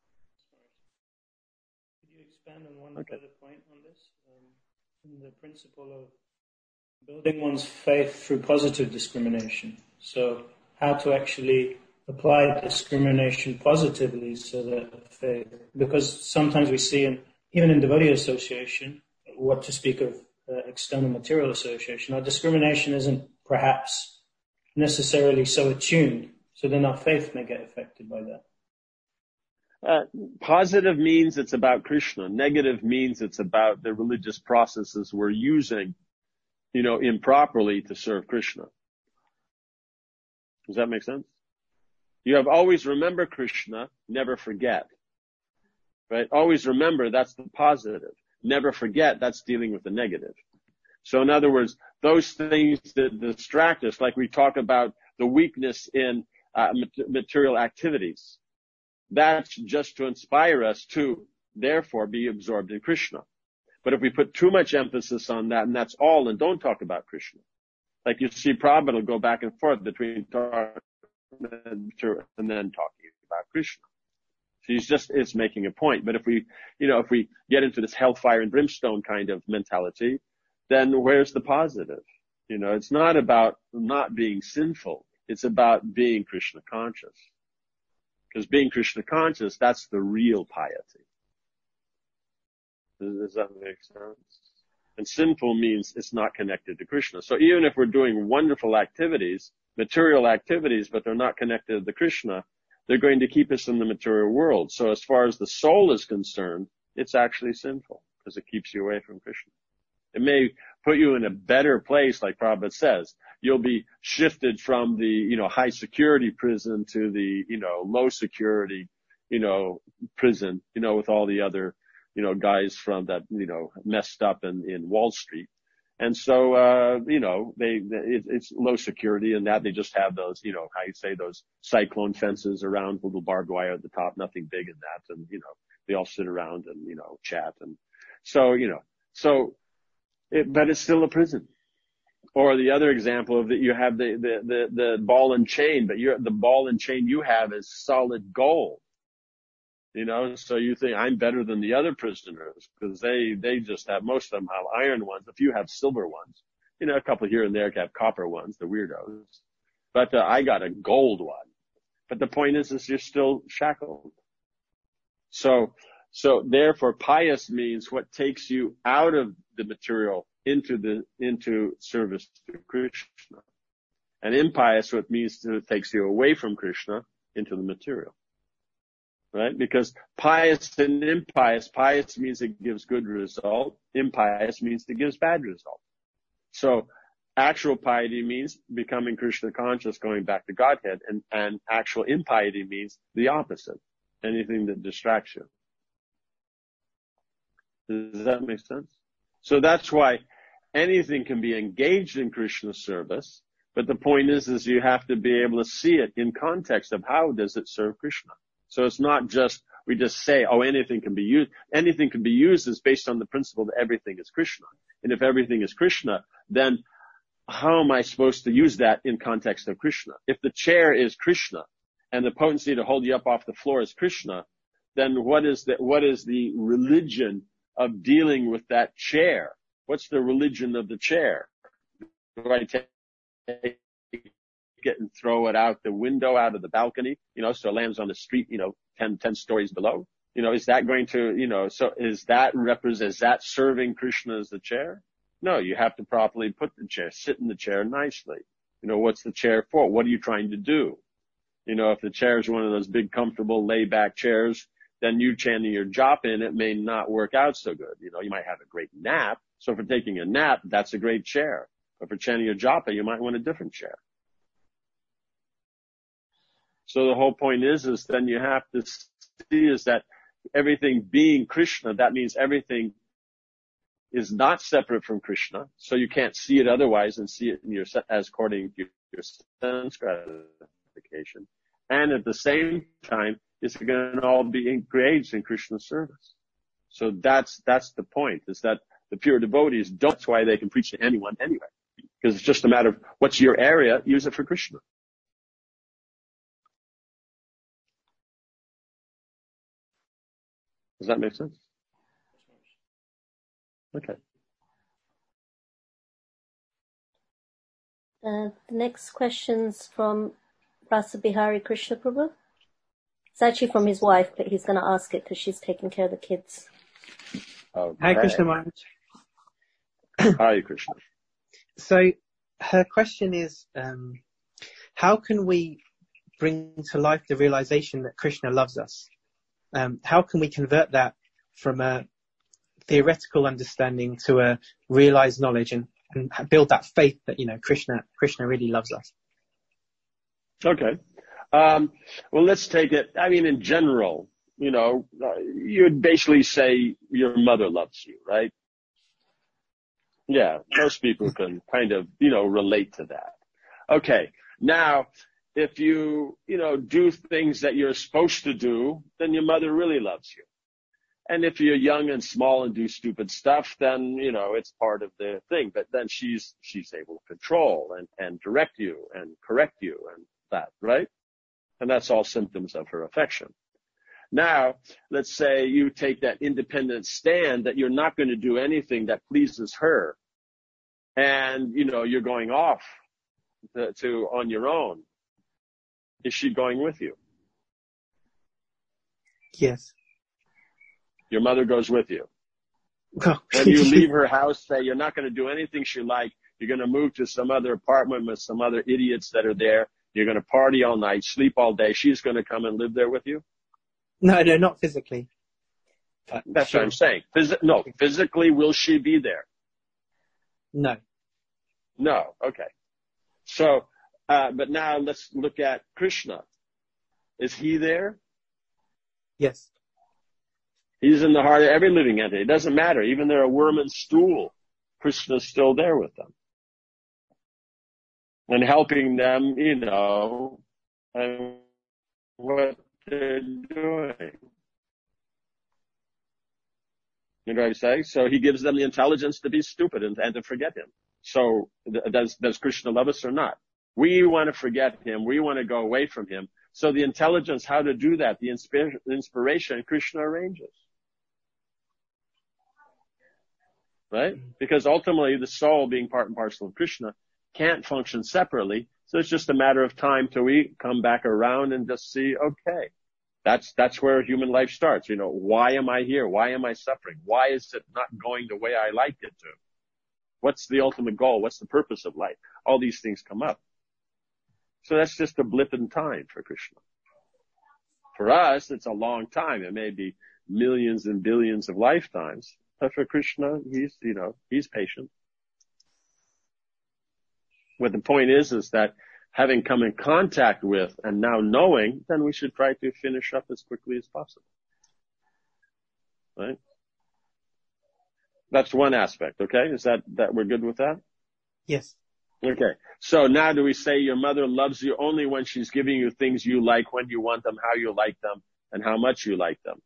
Could you expand on one okay. further point on this? Um, in the principle of building one's faith through positive discrimination. So how to actually apply discrimination positively so that faith, because sometimes we see in, even in devotee association, what to speak of uh, external material association, our discrimination isn't perhaps necessarily so attuned, so then our faith may get affected by that. Uh, positive means it's about Krishna. Negative means it's about the religious processes we're using, you know, improperly to serve Krishna. Does that make sense? You have always remember Krishna, never forget. Right? Always remember, that's the positive. Never forget, that's dealing with the negative. So in other words, those things that distract us, like we talk about the weakness in uh, material activities, that's just to inspire us to, therefore, be absorbed in Krishna. But if we put too much emphasis on that, and that's all, and don't talk about Krishna, like you see Prabhupada will go back and forth between talk and then talking about Krishna. So he's just, it's making a point. But if we, you know, if we get into this hellfire and brimstone kind of mentality, then where's the positive? You know, it's not about not being sinful. It's about being Krishna conscious. Because being Krishna conscious, that's the real piety. Does, does that make sense? And sinful means it's not connected to Krishna. So even if we're doing wonderful activities, material activities, but they're not connected to Krishna, they're going to keep us in the material world. So as far as the soul is concerned, it's actually sinful because it keeps you away from Krishna. It may put you in a better place, like Prabhupada says. You'll be shifted from the, you know, high security prison to the, you know, low security, you know, prison, you know, with all the other, you know, guys from that, you know, messed up in, in Wall Street. And so, uh, you know, they, it, it's low security in that they just have those, you know, how you say, those cyclone fences around, little barbed wire at the top, nothing big in that. And, you know, they all sit around and, you know, chat. And so, you know, so, it, but it's still a prison. Or the other example of that, you have the, the, the, the ball and chain, but you're, the ball and chain you have is solid gold. You know, so you think I'm better than the other prisoners because they, they just have, most of them have iron ones. A few have silver ones. You know, a couple here and there have copper ones, the weirdos. But uh, I got a gold one. But the point is, is you're still shackled. So, so therefore pious means what takes you out of the material into the, into service to Krishna. And impious, what means to, it takes you away from Krishna into the material. Right? Because pious and impious, pious means it gives good result. Impious means it gives bad result. So actual piety means becoming Krishna conscious, going back to Godhead, and, and actual impiety means the opposite. Anything that distracts you. Does that make sense? So that's why anything can be engaged in Krishna service, but the point is, is you have to be able to see it in context of how does it serve Krishna. So it's not just, we just say, oh, anything can be used. Anything can be used is based on the principle that everything is Krishna. And if everything is Krishna, then how am I supposed to use that in context of Krishna? If the chair is Krishna and the potency to hold you up off the floor is Krishna, then what is the, what is the religion of dealing with that chair? What's the religion of the chair? Do I take it and throw it out the window, out of the balcony, you know, so it lands on the street, you know, ten, ten stories below? You know, is that going to, you know, so is that represent, is that serving Krishna as the chair? No, you have to properly put the chair, sit in the chair nicely. You know, what's the chair for? What are you trying to do? You know, if the chair is one of those big, comfortable, lay-back chairs, then you chanting your japa in it may not work out so good. You know, you might have a great nap. So for taking a nap, that's a great chair. But for chanting your japa, you might want a different chair. So the whole point is, is then you have to see is that everything being Krishna, that means everything is not separate from Krishna. So you can't see it otherwise and see it in your, as according to your sense gratification. And at the same time, it's going to all be engaged in Krishna's service. So that's, that's the point, is that the pure devotees don't, that's why they can preach to anyone anyway. Because it's just a matter of what's your area, use it for Krishna. Does that make sense? Okay. Uh, the next question's from Rasa Bihari Krishna Prabhu. It's actually from his wife, but he's going to ask it because she's taking care of the kids. Okay. Hi, Krishna Maharaj. Hi, Krishna. So her question is, um, how can we bring to life the realization that Krishna loves us? Um, how can we convert that from a theoretical understanding to a realized knowledge and, and build that faith that, you know, Krishna, Krishna really loves us? Okay. Um, well, let's take it, I mean, in general, you know, uh, you'd basically say your mother loves you, right? Yeah, most people can kind of, you know, relate to that. Okay. Now, if you, you know, do things that you're supposed to do, then your mother really loves you. And if you're young and small and do stupid stuff, then, you know, it's part of the thing. But then she's, she's able to control and, and direct you and correct you and that, right? And that's all symptoms of her affection. Now, let's say you take that independent stand that you're not going to do anything that pleases her. And, you know, you're going off to, to on your own. Is she going with you? Yes. Your mother goes with you. Oh. And you leave her house, say you're not going to do anything she likes. You're going to move to some other apartment with some other idiots that are there. You're going to party all night, sleep all day. She's going to come and live there with you? No, no, not physically. Uh, That's sure. what I'm saying. Phys- no, physically, will she be there? No. No, okay. So, uh, but now let's look at Krishna. Is he there? Yes. He's in the heart of every living entity. It doesn't matter. Even they're a worm and stool. Krishna's still there with them and helping them, you know, and what they're doing. You know what I'm saying? So he gives them the intelligence to be stupid and, and to forget him. So does, does Krishna love us or not? We want to forget him. We want to go away from him. So the intelligence, how to do that, the inspir- inspiration, Krishna arranges. Right? Because ultimately the soul, being part and parcel of Krishna, can't function separately. So it's just a matter of time till we come back around and just see, okay, that's, that's where human life starts. You know, why am I here? Why am I suffering? Why is it not going the way I like it to? What's the ultimate goal? What's the purpose of life? All these things come up. So that's just a blip in time for Krishna. For us, it's a long time. It may be millions and billions of lifetimes. But for Krishna, he's, you know, he's patient. What the point is, is that having come in contact with and now knowing, then we should try to finish up as quickly as possible. Right? That's one aspect, okay? Is that, that we're good with that? Yes. Okay. So now do we say your mother loves you only when she's giving you things you like, when you want them, how you like them, and how much you like them?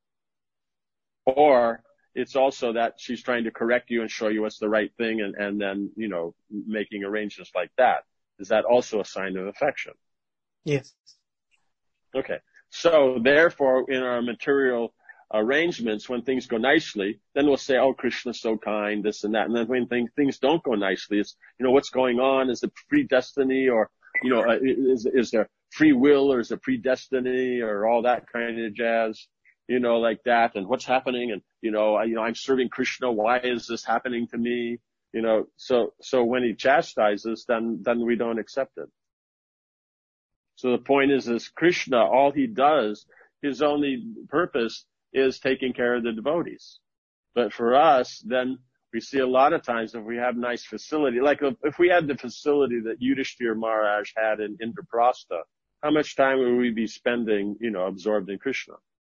Or it's also that she's trying to correct you and show you what's the right thing and, and then, you know, making arrangements like that. Is that also a sign of affection? Yes. Okay. So therefore, in our material arrangements, when things go nicely, then we'll say, oh, Krishna's so kind, this and that. And then when things, things don't go nicely, it's, you know, what's going on? Is it predestiny or, you know, uh, is, is there free will or is it predestiny or all that kind of jazz, you know, like that? And what's happening? And, you know, I, you know, I'm serving Krishna. Why is this happening to me? You know, so, so when he chastises, then, then we don't accept it. So the point is, is Krishna, all he does, his only purpose is taking care of the devotees. But for us, then we see a lot of times if we have nice facility, like if we had the facility that Yudhishthira Maharaj had in Indraprastha, how much time would we be spending, you know, absorbed in Krishna?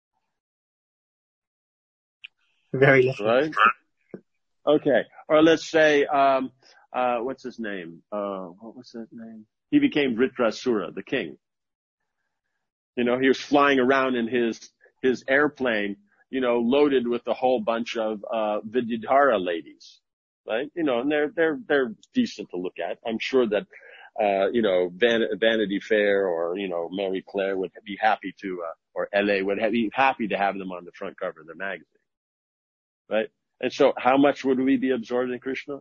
Very little. Right? Okay. Or let's say, um, uh, what's his name? Uh, what was his name? He became Vritrasura, the king. You know, he was flying around in his, his airplane, you know, loaded with a whole bunch of, uh, Vidyadhara ladies. Right? You know, and they're, they're, they're decent to look at. I'm sure that, uh, you know, Van- Vanity Fair or, you know, Mary Claire would be happy to, uh, or L A would be happy to have them on the front cover of their magazine. Right? And so how much would we be absorbed in Krishna?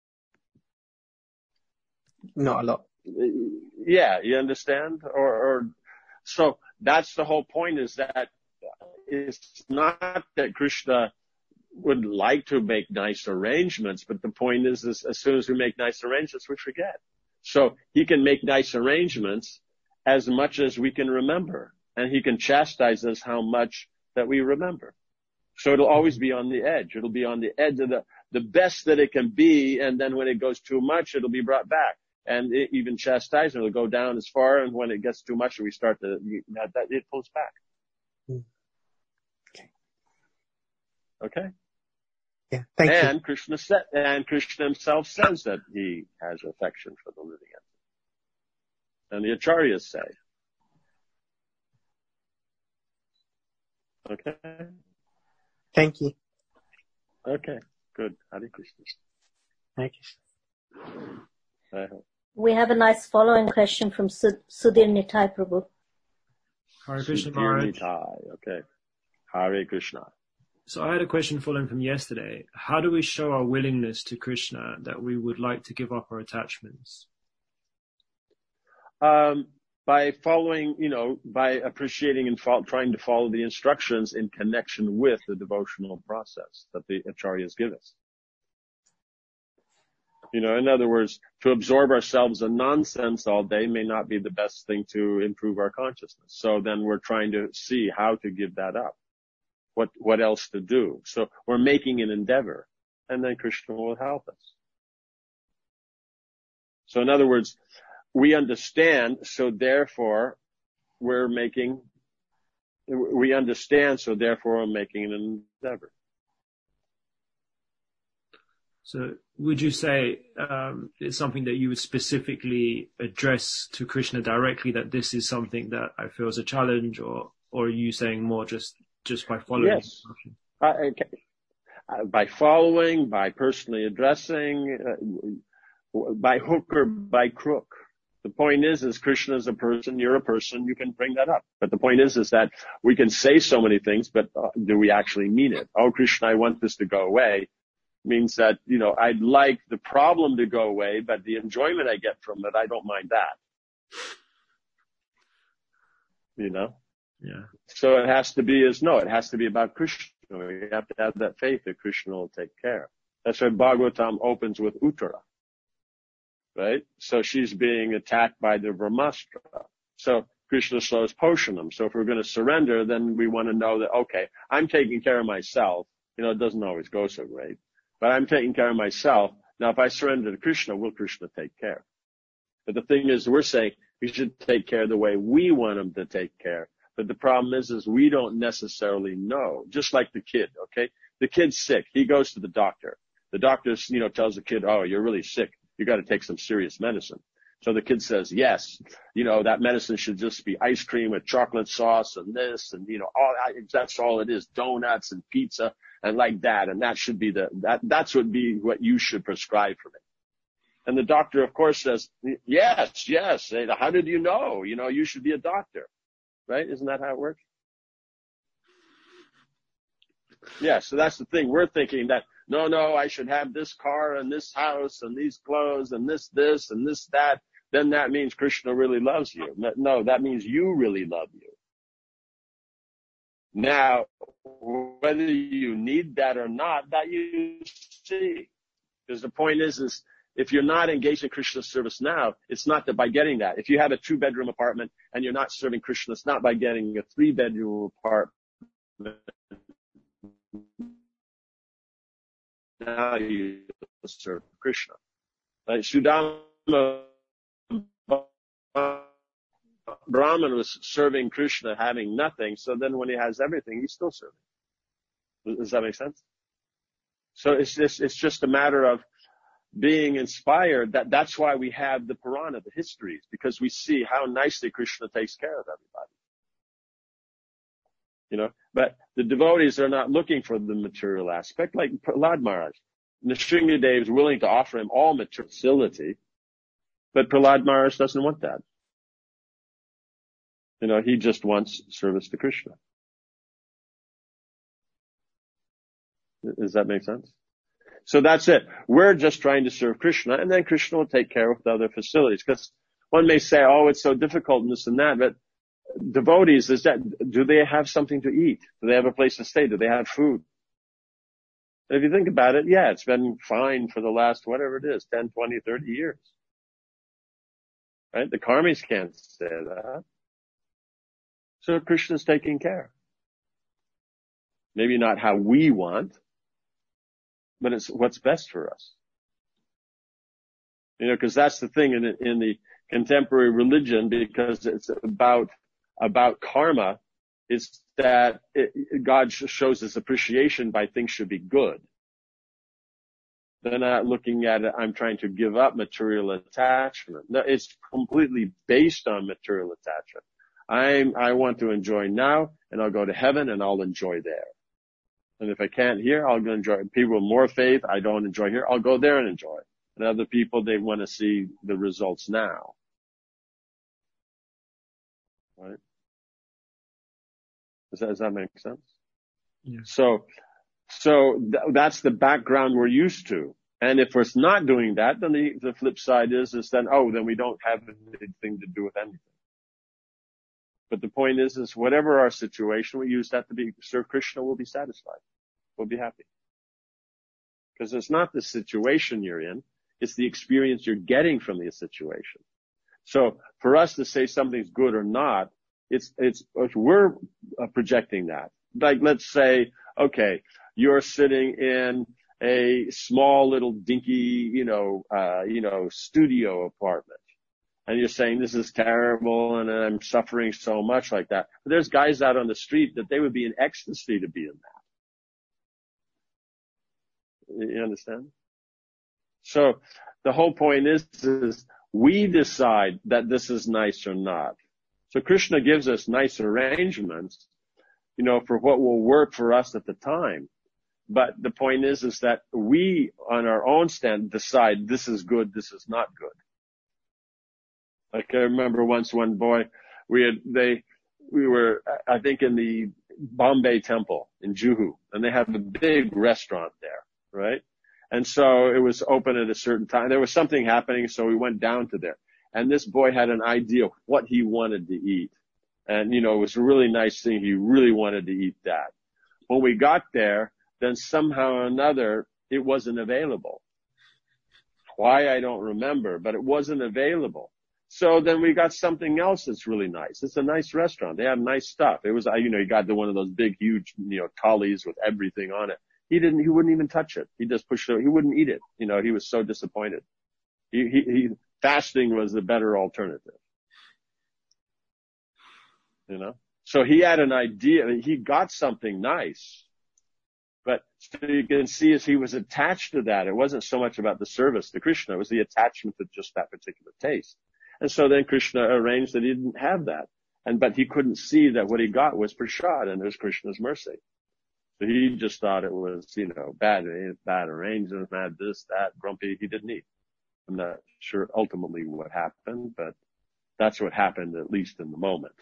Not a lot. Yeah, you understand? Or, or, so that's the whole point, is that it's not that Krishna would like to make nice arrangements, but the point is, is as soon as we make nice arrangements, we forget. So he can make nice arrangements as much as we can remember, and he can chastise us how much that we remember. So it'll always be on the edge. It'll be on the edge of the, the best that it can be, and then when it goes too much, it'll be brought back. And it, even chastisement will go down as far, and when it gets too much, we start to, that, that it pulls back. Okay. Okay? Yeah, thank and you. And Krishna said, and Krishna himself says that he has affection for the living entity. And the acharyas say. Okay? Thank you. Okay, good. Hare Krishna. Hare Krishna. I hope. We have a nice following question from Sud- Sudhir Nitai Prabhu. Hare Krishna Sudhir Maharaj. Nitai, okay. Hare Krishna. So I had a question following from yesterday. How do we show our willingness to Krishna that we would like to give up our attachments? Um, by following, you know, by appreciating and fo- trying to follow the instructions in connection with the devotional process that the acharyas give us. You know, in other words, to absorb ourselves in nonsense all day may not be the best thing to improve our consciousness. So then we're trying to see how to give that up. What, what else to do? So we're making an endeavor, and then Krishna will help us. So in other words, we understand, so therefore we're making, we understand, so therefore we're making an endeavor. So would you say um, it's something that you would specifically address to Krishna directly, that this is something that I feel is a challenge, or, or are you saying more just, just by following? Yes. Uh, okay. uh, by following, by personally addressing, uh, by hook or by crook. The point is, is Krishna is a person, you're a person, you can bring that up. But the point is, is that we can say so many things, but uh, do we actually mean it? Oh, Krishna, I want this to go away. Means that, you know, I'd like the problem to go away, but the enjoyment I get from it, I don't mind that. You know? Yeah. So it has to be as, no, it has to be about Krishna. We have to have that faith that Krishna will take care. That's why Bhagavatam opens with Uttara. Right? So she's being attacked by the Brahmastra. So Krishna slows Poshanam. So if we're going to surrender, then we want to know that, okay, I'm taking care of myself. You know, it doesn't always go so great, but I'm taking care of myself. Now, if I surrender to Krishna, will Krishna take care? But the thing is, we're saying we should take care the way we want him to take care. But the problem is, is we don't necessarily know. Just like the kid, okay? The kid's sick. He goes to the doctor. The doctor, you know, tells the kid, oh, you're really sick. You got to take some serious medicine. So the kid says, yes, you know, that medicine should just be ice cream with chocolate sauce and this and, you know, all that's all it is, donuts and pizza and like that. And that should be the, that, that's would be what you should prescribe for me. And the doctor, of course, says, yes, yes. How did you know? You know, you should be a doctor, right? Isn't that how it works? Yeah. So that's the thing. We're thinking that, no, no, I should have this car and this house and these clothes and this, this and this, that. Then that means Krishna really loves you. No, that means you really love you. Now, whether you need that or not, that you see. Because the point is, is if you're not engaged in Krishna's service now, it's not that by getting that. If you have a two-bedroom apartment and you're not serving Krishna, it's not by getting a three-bedroom apartment. Now you serve Krishna. Like Sudama Brahman was serving Krishna having nothing, so then when he has everything, he's still serving. Does that make sense? So it's just, it's just a matter of being inspired. That, that's why we have the Purana, the histories, because we see how nicely Krishna takes care of everybody. You know, but the devotees are not looking for the material aspect, like Prahlad Maharaj. Nrsimhadev is willing to offer him all material facility, but Prahlad Maharaj doesn't want that. You know, he just wants service to Krishna. Does that make sense? So that's it. We're just trying to serve Krishna, and then Krishna will take care of the other facilities. Because one may say, oh, it's so difficult and this and that, but devotees, is that, do they have something to eat? Do they have a place to stay? Do they have food? And if you think about it, yeah, it's been fine for the last, whatever it is, ten, twenty, thirty years. Right? The karmis can't say that. So Krishna's taking care. Maybe not how we want, but it's what's best for us. You know, because that's the thing in, in the contemporary religion, because it's about about karma, is that it, God shows his appreciation by things should be good. They're not looking at it, I'm trying to give up material attachment. No, it's completely based on material attachment. I'm, I want to enjoy now, and I'll go to heaven and I'll enjoy there. And if I can't here, I'll go enjoy. People with more faith, I don't enjoy here, I'll go there and enjoy. And other people, they want to see the results now. Right? Does that, does that make sense? Yeah. So, so th- that's the background we're used to. And if we're not doing that, then the, the flip side is, is then, oh, then we don't have anything to do with anything. But the point is, is whatever our situation, we use that to be, serve Krishna, we'll be satisfied. We'll be happy. Because it's not the situation you're in, it's the experience you're getting from the situation. So for us to say something's good or not, it's, it's, we're projecting that. Like, let's say, okay, you're sitting in a small little dinky, you know, uh, you know, studio apartment. And you're saying this is terrible and I'm suffering so much like that. But there's guys out on the street that they would be in ecstasy to be in that. You understand? So the whole point is, is we decide that this is nice or not. So Krishna gives us nice arrangements, you know, for what will work for us at the time. But the point is, is that we on our own stand decide this is good, this is not good. Like I remember once one boy, we had, they, we were, I think in the Bombay Temple in Juhu, and they have a big restaurant there, right? And so it was open at a certain time. There was something happening, so we went down to there. And this boy had an idea of what he wanted to eat. And, you know, it was a really nice thing. He really wanted to eat that. When we got there, then somehow or another, it wasn't available. Why, I don't remember, but it wasn't available. So then we got something else that's really nice. It's a nice restaurant. They have nice stuff. It was, you know, he got the one of those big, huge, you know, thali's with everything on it. He didn't, he wouldn't even touch it. He just pushed it. He wouldn't eat it. You know, he was so disappointed. He, he, he, fasting was the better alternative. You know? So he had an idea. He got something nice. But so you can see as he was attached to that, it wasn't so much about the service to Krishna. It was the attachment to just that particular taste. And so then Krishna arranged that he didn't have that. And, but he couldn't see that what he got was prasad and it was Krishna's mercy. So he just thought it was, you know, bad, bad arrangement, bad this, that, grumpy. He didn't eat. I'm not sure ultimately what happened, but that's what happened, at least in the moment.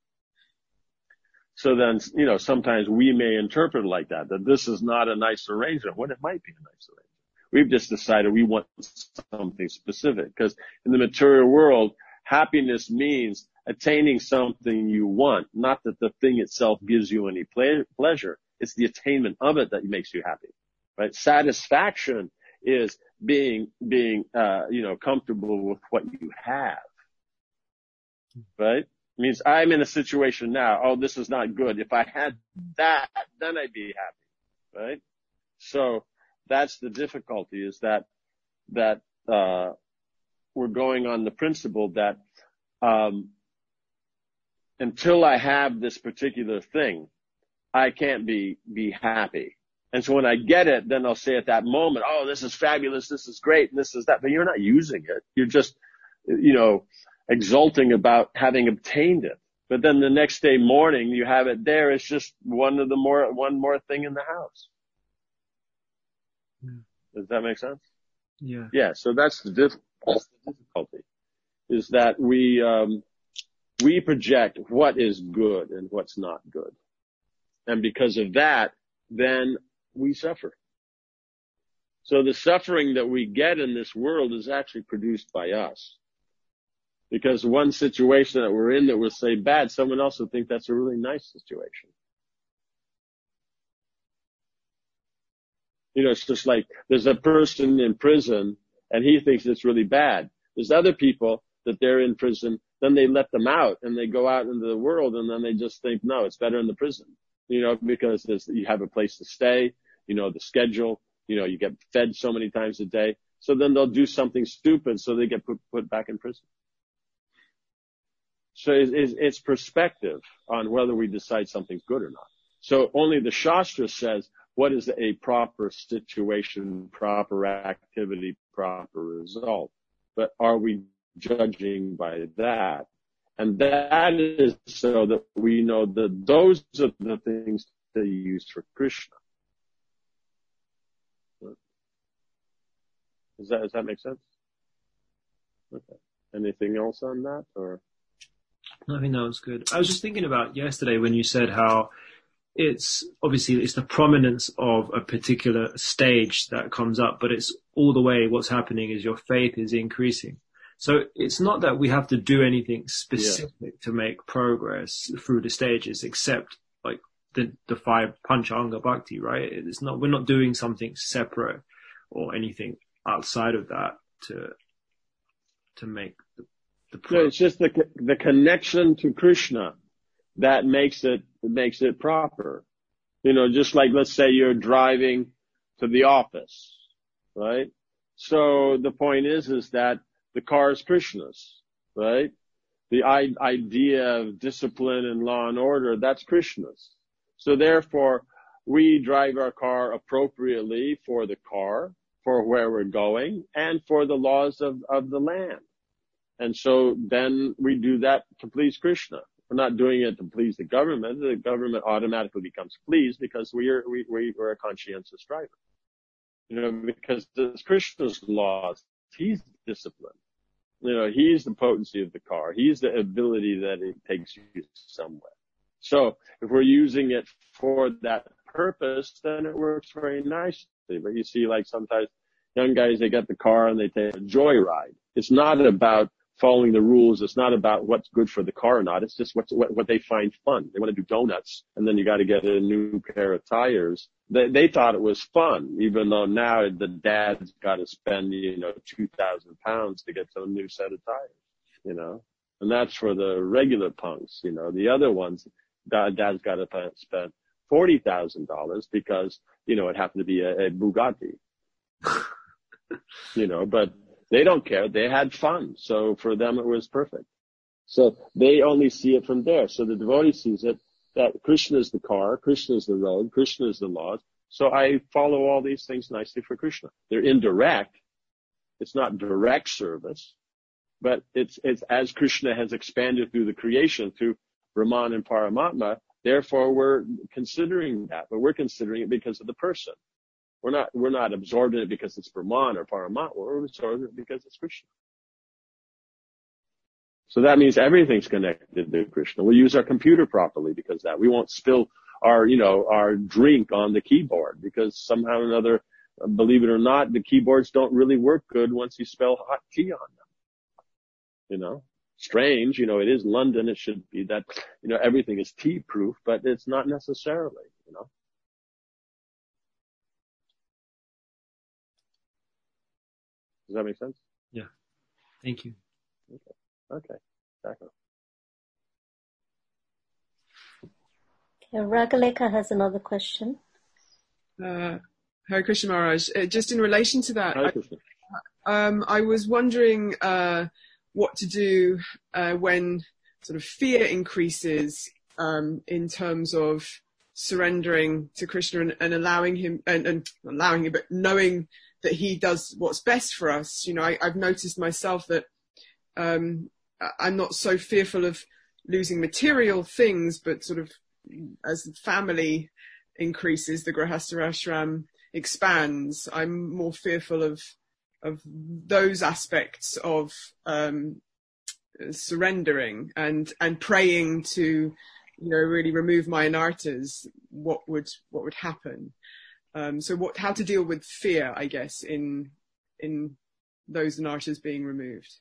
So then, you know, sometimes we may interpret like that, that this is not a nice arrangement when it might be a nice arrangement. We've just decided we want something specific, because in the material world, happiness means attaining something you want, not that the thing itself gives you any ple- pleasure. It's the attainment of it that makes you happy, right? Satisfaction is being, being, uh, you know, comfortable with what you have, right? It means I'm in a situation now. Oh, this is not good. If I had that, then I'd be happy, right? So that's the difficulty, is that, that, uh, we're going on the principle that, um, until I have this particular thing, I can't be, be happy. And so when I get it, then I'll say at that moment, oh, this is fabulous, this is great, and this is that. But you're not using it. You're just, you know, exulting about having obtained it. But then the next day morning, you have it there. It's just one of the more, one more thing in the house. Yeah. Does that make sense? Yeah. Yeah. So that's the, diff- that's the difficulty, is that we, um, we project what is good and what's not good. And because of that, then we suffer. So the suffering that we get in this world is actually produced by us. Because one situation that we're in that we'll say bad, someone else will think that's a really nice situation. You know, it's just like there's a person in prison and he thinks it's really bad. There's other people that they're in prison, then they let them out and they go out into the world and then they just think, no, it's better in the prison. You know, because there's, you have a place to stay, you know, the schedule, you know, you get fed so many times a day. So then they'll do something stupid so they get put, put back in prison. So it's, it's perspective on whether we decide something's good or not. So only the Shastra says what is a proper situation, proper activity, proper result. But are we judging by that? And that is so that we know that those are the things that you use for Krishna. Does that, does that make sense? Okay. Anything else on that, or? I think that was good. I was just thinking about yesterday when you said how it's obviously it's the prominence of a particular stage that comes up, but it's all the way what's happening is your faith is increasing. So it's not that we have to do anything specific yeah. to make progress through the stages, except like the, the five Panchanga Bhakti, right? It's not, we're not doing something separate or anything outside of that to, to make the, the progress. No, it's just the, the connection to Krishna that makes it, makes it proper. You know, just like let's say you're driving to the office, right? So the point is, is that the car is Krishna's, right? The I- idea of discipline and law and order, that's Krishna's. So therefore, we drive our car appropriately for the car, for where we're going and for the laws of, of the land. And so then we do that to please Krishna. We're not doing it to please the government. The government automatically becomes pleased because we are, we, we, we're a conscientious driver. You know, because it's Krishna's laws. He's disciplined. You know, he's the potency of the car. He's the ability that it takes you somewhere. So if we're using it for that purpose, then it works very nicely. But you see, like sometimes young guys, they get the car and they take a joyride. It's not about following the rules. It's not about what's good for the car or not. It's just what's, what, what they find fun. They want to do donuts, and then you got to get a new pair of tires. They, they thought it was fun, even though now the dad's got to spend, you know, two thousand pounds to get some new set of tires, you know. And that's for the regular punks, you know. The other ones, dad's got to spend forty thousand dollars because, you know, it happened to be a, a Bugatti, you know, but they don't care. They had fun. So for them, it was perfect. So they only see it from there. So the devotee sees it that Krishna is the car, Krishna is the road, Krishna is the laws. So I follow all these things nicely for Krishna. They're indirect. It's not direct service, but it's, it's as Krishna has expanded through the creation, through Brahman and Paramatma. Therefore, we're considering that, but we're considering it because of the person. We're not, we're not absorbed in it because it's Brahman or Paramatma. We're absorbed in it because it's Krishna. So that means everything's connected to Krishna. We'll use our computer properly because of that. We won't spill our, you know, our drink on the keyboard because somehow or another, believe it or not, the keyboards don't really work good once you spill hot tea on them. You know, strange, you know, it is London. It should be that, you know, everything is tea proof, but it's not necessarily, you know. Does that make sense? Yeah. Thank you. Okay. Okay. Exactly. Okay, Ragaleka has another question. Uh, Hare Krishna Maharaj, uh, just in relation to that, Hare Krishna. I, um, I was wondering uh, what to do uh, when sort of fear increases um, in terms of surrendering to Krishna and, and allowing him, and, and allowing him, but knowing that he does what's best for us. You know, I, I've noticed myself that um, I'm not so fearful of losing material things, but sort of as the family increases, the Grihastha ashram expands, I'm more fearful of of those aspects of um, surrendering and and praying to, you know, really remove my anarthas. What would what would happen? Um, so what, how to deal with fear, I guess, in, in those anarthas being removed.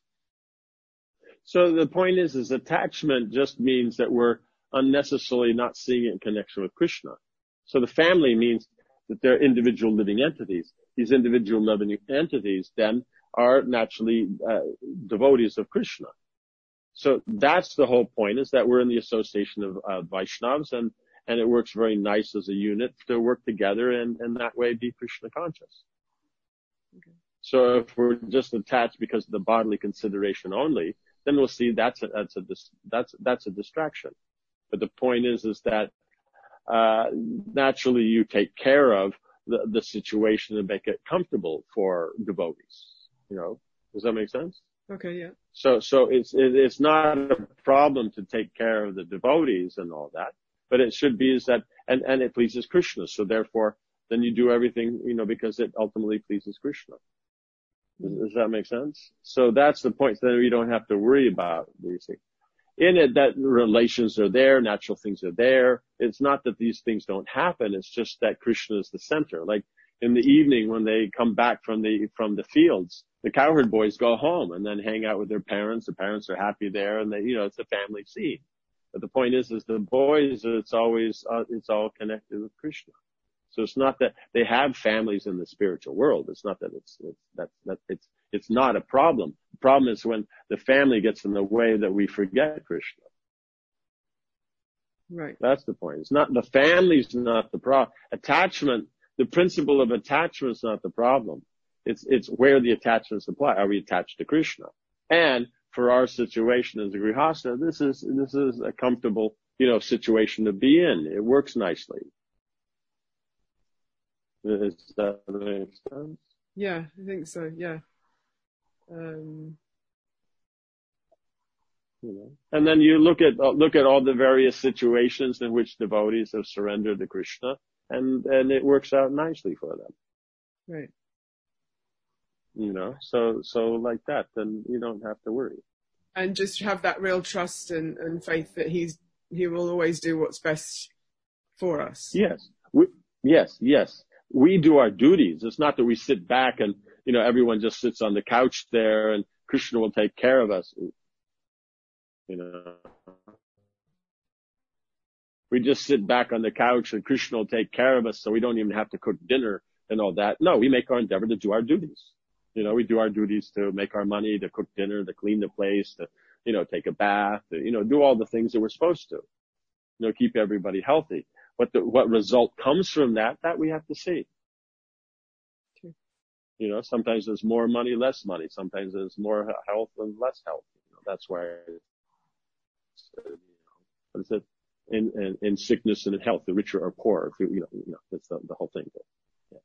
So the point is, is attachment just means that we're unnecessarily not seeing it in connection with Krishna. So the family means that they're individual living entities. These individual living entities then are naturally uh, devotees of Krishna. So that's the whole point, is that we're in the association of uh, Vaishnavas, and And it works very nice as a unit to work together and, and that way be Krishna conscious. Okay. So if we're just attached because of the bodily consideration only, then we'll see that's a, that's a, that's, that's a distraction. But the point is, is that, uh, naturally you take care of the, the situation and make it comfortable for devotees. You know, does that make sense? Okay, yeah. So, so it's, it, it's not a problem to take care of the devotees and all that. But it should be is that, and, and it pleases Krishna. So therefore, then you do everything, you know, because it ultimately pleases Krishna. Does, does that make sense? So that's the point. So then we don't have to worry about these things. In it, that relations are there, natural things are there. It's not that these things don't happen. It's just that Krishna is the center. Like in the evening when they come back from the, from the fields, the cowherd boys go home and then hang out with their parents. The parents are happy there, and they, you know, it's a family scene. But the point is, is the boys, it's always, uh, it's all connected with Krishna. So it's not that they have families in the spiritual world. It's not that it's, it's that, that it's, it's not a problem. The problem is when the family gets in the way that we forget Krishna. Right. That's the point. It's not, the family's not the problem. Attachment, the principle of attachment is not the problem. It's, it's where the attachments apply. Are we attached to Krishna? And for our situation as a grihastha, this is, this is a comfortable, you know, situation to be in. It works nicely. Does that make sense? Yeah, I think so. Yeah. Um, You know? And then you look at look at all the various situations in which devotees have surrendered to Krishna, and and it works out nicely for them. right. You know, so so like that, then you don't have to worry. And just have that real trust and, and faith that he's he will always do what's best for us. Yes, we, yes, yes. We do our duties. It's not that we sit back and you know everyone just sits on the couch there and Krishna will take care of us. You know, we just sit back on the couch and Krishna will take care of us, so we don't even have to cook dinner and all that. No, we make our endeavor to do our duties. You know, we do our duties to make our money, to cook dinner, to clean the place, to, you know, take a bath, to, you know, do all the things that we're supposed to, you know, keep everybody healthy. What the, what result comes from that, that we have to see. True. You know, sometimes there's more money, less money. Sometimes there's more health and less health. You know, that's why, you know, what is it? In, in, in sickness and in health, the richer or poorer, you know, you know, that's the, the whole thing. Yeah.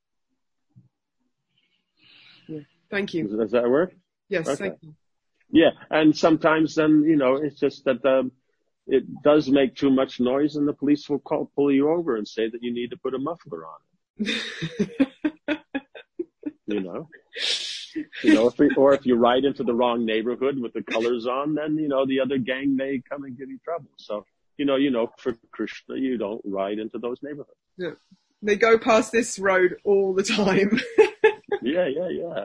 Yeah. Thank you. Does, does that work? Yes, okay. Thank you. Yeah, and sometimes then, you know, it's just that um, it does make too much noise and the police will call, pull you over and say that you need to put a muffler on it. You know? You know, if we, or if you ride into the wrong neighborhood with the colors on, then, you know, the other gang may come and give you trouble. So, you know, you know, for Krishna, you don't ride into those neighborhoods. Yeah. They go past this road all the time. yeah, yeah, yeah.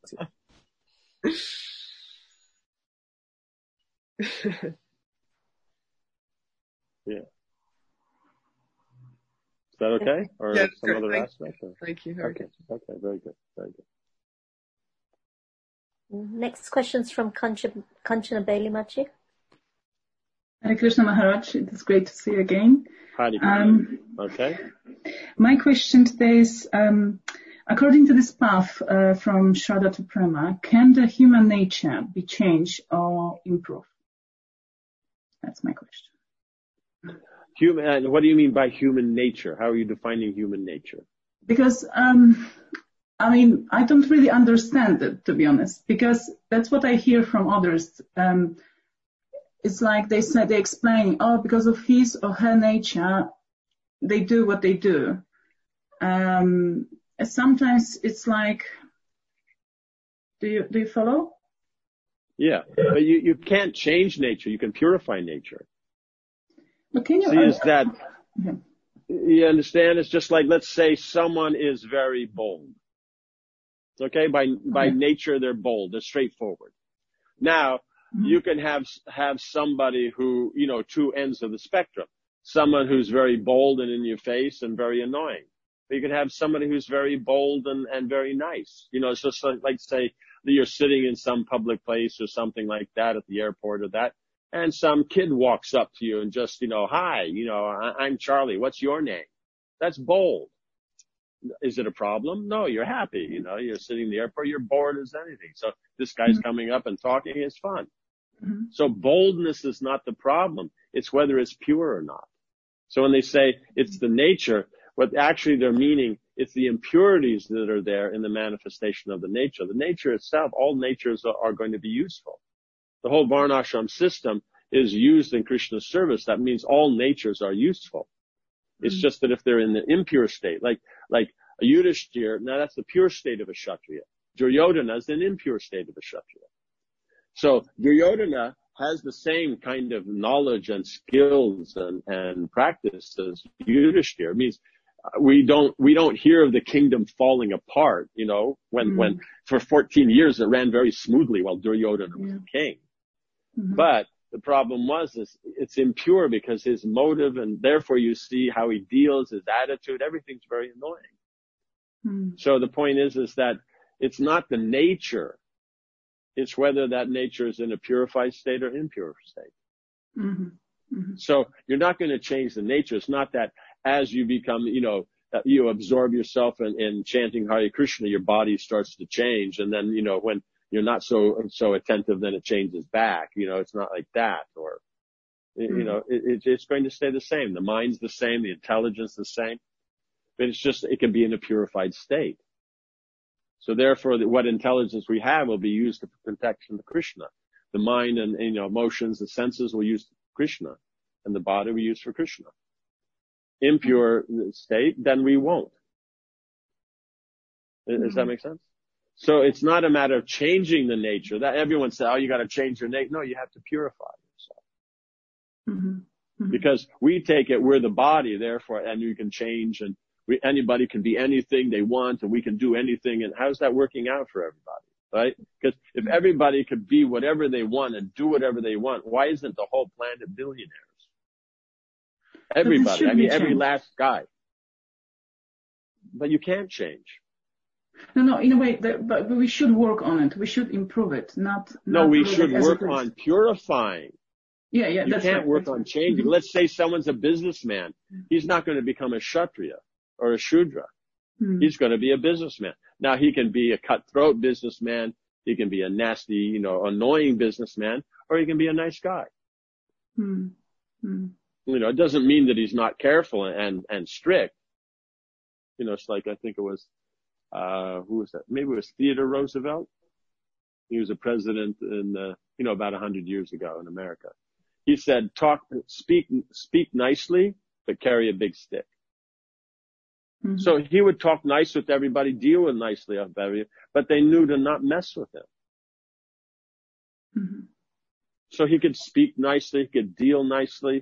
Yeah. Is that okay? Or yeah, some other thank aspect? Or? Thank you. Okay. Okay. Very good. Very good. Next question's from Kanchana, Kanchana Bailey Machi. Hare Krishna Maharaj, it is great to see you again. Hare Krishna. Um, okay. My question today is, um, according to this path uh, from Shraddha to Prema, can the human nature be changed or improved? That's my question. Human, and what do you mean by human nature? How are you defining human nature? Because, um, I mean, I don't really understand it, to be honest, because that's what I hear from others. Um, it's like they said, they explain, oh, because of his or her nature, they do what they do. Um, sometimes it's like, do you, do you follow? Yeah, but you, you can't change nature. You can purify nature. But can you, See, is that, yeah. You understand? It's just like, let's say someone is very bold. Okay, by, by okay. nature, they're bold, they're straightforward. Now, mm-hmm. you can have, have somebody who, you know, two ends of the spectrum. Someone who's very bold and in your face and very annoying. But you can have somebody who's very bold and, and very nice. You know, it's just like, like say that you're sitting in some public place or something like that at the airport or that, and some kid walks up to you and just, you know, hi, you know, I, I'm Charlie. What's your name? That's bold. Is it a problem? No, you're happy. You know, you're sitting in the airport, you're bored as anything. So this guy's mm-hmm. coming up and talking is fun. Mm-hmm. So boldness is not the problem. It's whether it's pure or not. So when they say it's the nature, what actually they're meaning, it's the impurities that are there in the manifestation of the nature. The nature itself, all natures are, are going to be useful. The whole Varnashram system is used in Krishna's service. That means all natures are useful. It's mm-hmm. just that if they're in the impure state, like, like a Yudhishthira, now that's the pure state of a Kshatriya. Duryodhana is an impure state of a Kshatriya. So Duryodhana has the same kind of knowledge and skills and, and practice as Yudhishthira. It means we don't, we don't hear of the kingdom falling apart, you know, when, mm-hmm. when for fourteen years it ran very smoothly while Duryodhana yeah. was king. Mm-hmm. But the problem was is it's impure because his motive, and therefore you see how he deals, his attitude, everything's very annoying. Mm-hmm. So the point is, is that it's not the nature. It's whether that nature is in a purified state or impure state. Mm-hmm. Mm-hmm. So you're not going to change the nature. It's not that as you become, you know, you absorb yourself in, in chanting Hare Krishna, your body starts to change. And then, you know, when you're not so, so attentive, then it changes back. You know, it's not like that. Or, mm-hmm. you know, it, it's going to stay the same. The mind's the same. The intelligence the same. But it's just, it can be in a purified state. So therefore, what intelligence we have will be used for protection to Krishna. The mind and, you know, emotions, the senses will use Krishna, and the body we use for Krishna. Impure state, then we won't. Does mm-hmm. that make sense? So it's not a matter of changing the nature. That everyone says, oh, you got to change your nature. No, you have to purify yourself. Mm-hmm. Mm-hmm. Because we take it, we're the body, therefore, and you can change, and we, anybody can be anything they want, and we can do anything. And how's that working out for everybody, right? Because if everybody could be whatever they want and do whatever they want, why isn't the whole planet billionaires? Everybody, I mean, every last guy. But you can't change. No, no, in a way, that, but we should work on it. We should improve it, not. No, not we should work on purifying. Yeah, yeah, you that's can't right. work that's on right. changing. Mm-hmm. Let's say someone's a businessman. He's not going to become a Kshatriya or a Shudra. Mm-hmm. He's going to be a businessman. Now, he can be a cutthroat businessman. He can be a nasty, you know, annoying businessman, or he can be a nice guy. Mm-hmm. You know, it doesn't mean that he's not careful and, and strict. You know, it's like, I think it was, uh, who was that? Maybe it was Theodore Roosevelt. He was a president in, uh, you know, about a hundred years ago in America. He said, talk, speak, speak nicely, but carry a big stick. Mm-hmm. So he would talk nice with everybody, deal with nicely with everybody, but they knew to not mess with him. Mm-hmm. So he could speak nicely, he could deal nicely.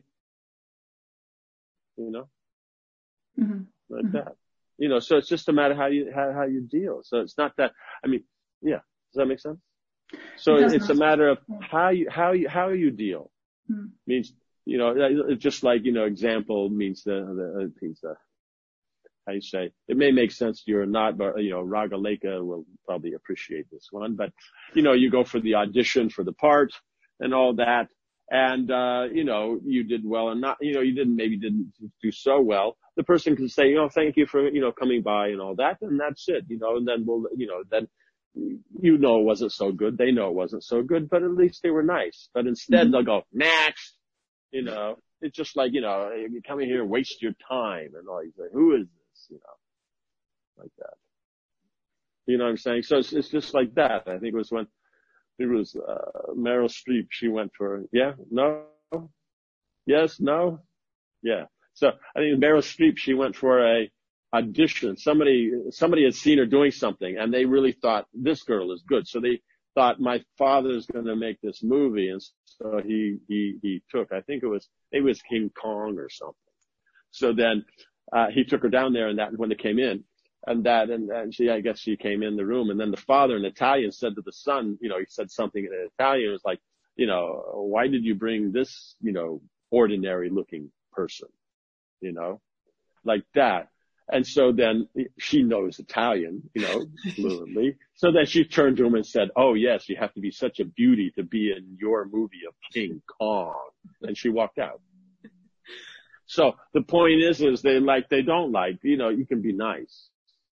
You know, mm-hmm. like mm-hmm. that. You know, so it's just a matter how you how, how you deal. So it's not that. I mean, yeah. Does that make sense? So it it's a matter of how you how you how you deal. Mm-hmm. Means, you know, it's just like, you know, example means the the means the how you say. It may make sense to you or not, but you know, Ragaleka will probably appreciate this one. But you know, you go for the audition for the part and all that. And, uh, you know, you did well and not, you know, you didn't, maybe didn't do so well. The person can say, oh, thank you for, you know, coming by and all that. And that's it, you know, and then we'll, you know, then, you know, it wasn't so good. They know it wasn't so good, but at least they were nice. But instead mm-hmm. they'll go, next, you know, it's just like, you know, you come in here and waste your time and all. You say, who is this? You know, like that. You know what I'm saying? So it's, it's just like that. I think it was when, It was, uh, Meryl Streep. She went for, yeah, no, yes, no, yeah. So I think Meryl Streep, she went for a audition. Somebody, somebody had seen her doing something and they really thought this girl is good. So they thought my father's going to make this movie. And so he, he, he took, I think it was, maybe it was King Kong or something. So then, uh, he took her down there and that when they came in. And that, and, and she, I guess she came in the room, and then the father in Italian said to the son, you know, he said something in Italian. It was like, you know, why did you bring this, you know, ordinary looking person, you know, like that. And so then she knows Italian, you know, fluently. So then she turned to him and said, oh yes, you have to be such a beauty to be in your movie of King Kong. And she walked out. So the point is, is they like, they don't like, you know, you can be nice.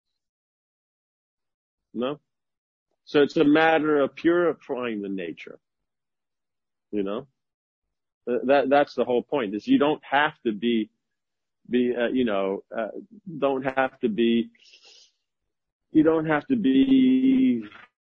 No? So it's a matter of purifying the nature. You know? That, that's the whole point, is you don't have to be, be, uh, you know, uh, don't have to be, you don't have to be,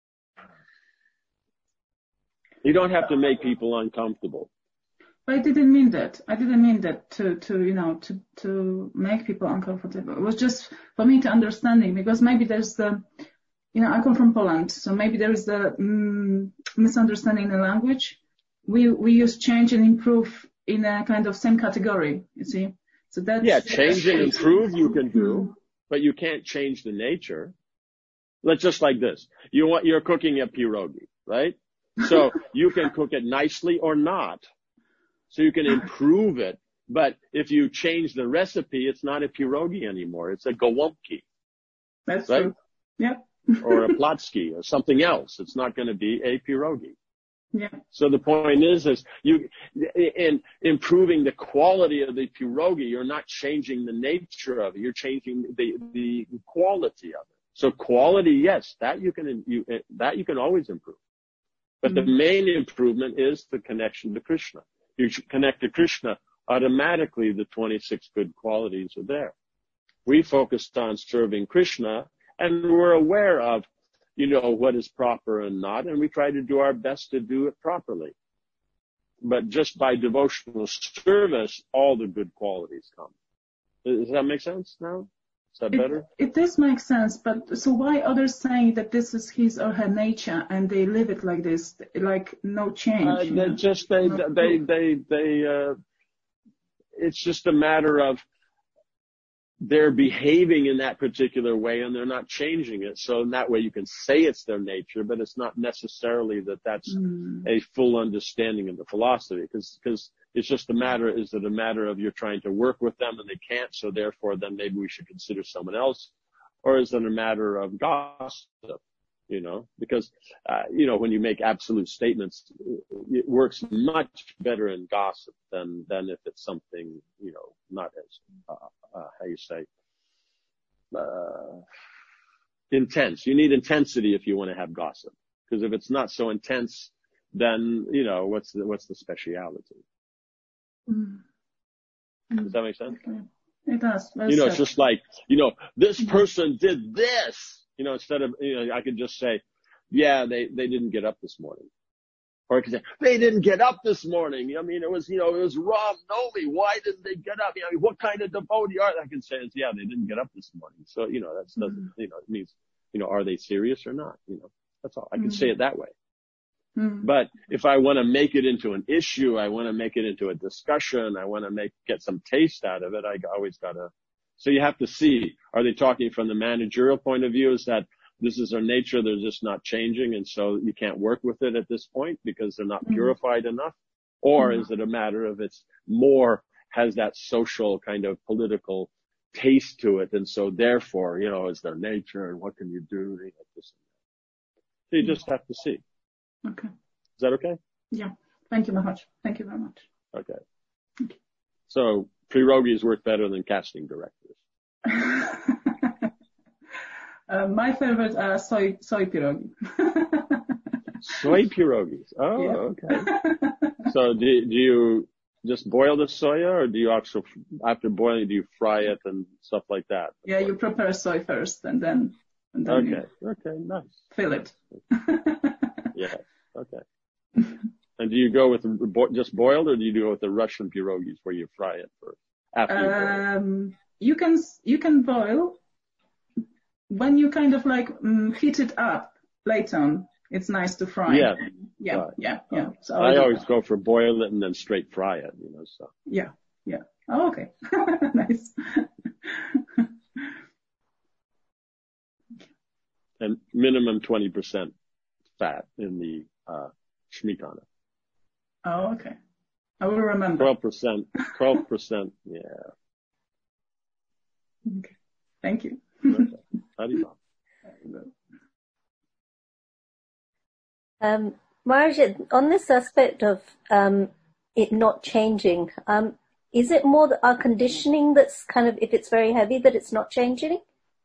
you don't have to make people uncomfortable. I didn't mean that. I didn't mean that to, to, you know, to, to make people uncomfortable. It was just for me to understanding, because maybe there's the, you know, I come from Poland, so maybe there is the mm, misunderstanding in the language. We we use change and improve in a kind of same category, you see. So that's yeah, change and improve you can do, but you can't change the nature. Let's just like this: you want you're cooking a pierogi, right? So you can cook it nicely or not. So you can improve it, but if you change the recipe, it's not a pierogi anymore. It's a gołąbki. That's right? True. Yeah. Or a platzki or something else. It's not going to be a pierogi. Yeah. So the point is, is you, in improving the quality of the pierogi, you're not changing the nature of it. You're changing the, the quality of it. So quality, yes, that you can, you, that you can always improve. But mm-hmm. the main improvement is the connection to Krishna. You connect to Krishna, automatically the twenty-six good qualities are there. We focused on serving Krishna, and we're aware of you know, what is proper and not, and we try to do our best to do it properly. But just by devotional service, all the good qualities come. Does that make sense now? Is that better? It, it does make sense, but so why others saying that this is his or her nature and they live it like this, like no change? Uh, they just, they, no they, they, they, they, uh, it's just a matter of they're behaving in that particular way and they're not changing it. So in that way you can say it's their nature, but it's not necessarily that that's mm. a full understanding of the philosophy, because, because it's just a matter, is it a matter of you're trying to work with them and they can't, so therefore then maybe we should consider someone else? Or is it a matter of gossip? You know, because, uh, you know, when you make absolute statements, it works much better in gossip than, than if it's something, you know, not as, uh, uh, how you say, uh, intense. You need intensity if you want to have gossip. Because if it's not so intense, then, you know, what's the, what's the speciality? Mm-hmm. Does that make sense? It does. You know, it's just like, you know, this person did this. You know, instead of, you know, I could just say, yeah, they, they didn't get up this morning. Or I could say, they didn't get up this morning. I mean, it was, you know, it was Ram Noli. Why didn't they get up? You know, what kind of devotee are they? I can say, is, yeah, they didn't get up this morning. So, you know, that doesn't, mm-hmm. you know, it means, you know, are they serious or not? You know, that's all. I can mm-hmm. say it that way. Mm-hmm. But if I want to make it into an issue, I want to make it into a discussion, I want to make, get some taste out of it, I always gotta, so you have to see, are they talking from the managerial point of view? Is that this is their nature, they're just not changing, and so you can't work with it at this point because they're not mm-hmm. purified enough? Or mm-hmm. is it a matter of it's more, has that social kind of political taste to it, and so therefore, you know, it's their nature, and what can you do? You know, this and that. So you just have to see. Okay. Is that okay? Yeah. Thank you very much. Thank you very much. Okay. okay. So, pierogies work better than casting directors. uh, my favorite are soy soy pierogi. Soy pierogies. Oh, yeah. Okay. So, do do you just boil the soya, or do you also, after boiling, do you fry it and stuff like that? Yeah, you prepare soy first, and then. And then okay. Okay. Nice. Fill it. Yeah. Okay. And do you go with just boiled, or do you go with the Russian pierogies where you fry it first? After you boil um, you can you can boil when you kind of like um, heat it up later on. It's nice to fry. Yeah, yeah, right. yeah, yeah. So I always go for boil it and then straight fry it. You know, so yeah, yeah. Oh, okay, nice. And minimum twenty percent fat in the uh, shmitana. Oh, okay. I will remember. twelve percent, twelve percent, yeah. Okay. Thank you. Okay. um, Maharaj, on this aspect of um, it not changing, um, is it more our conditioning that's kind of, if it's very heavy, that it's not changing?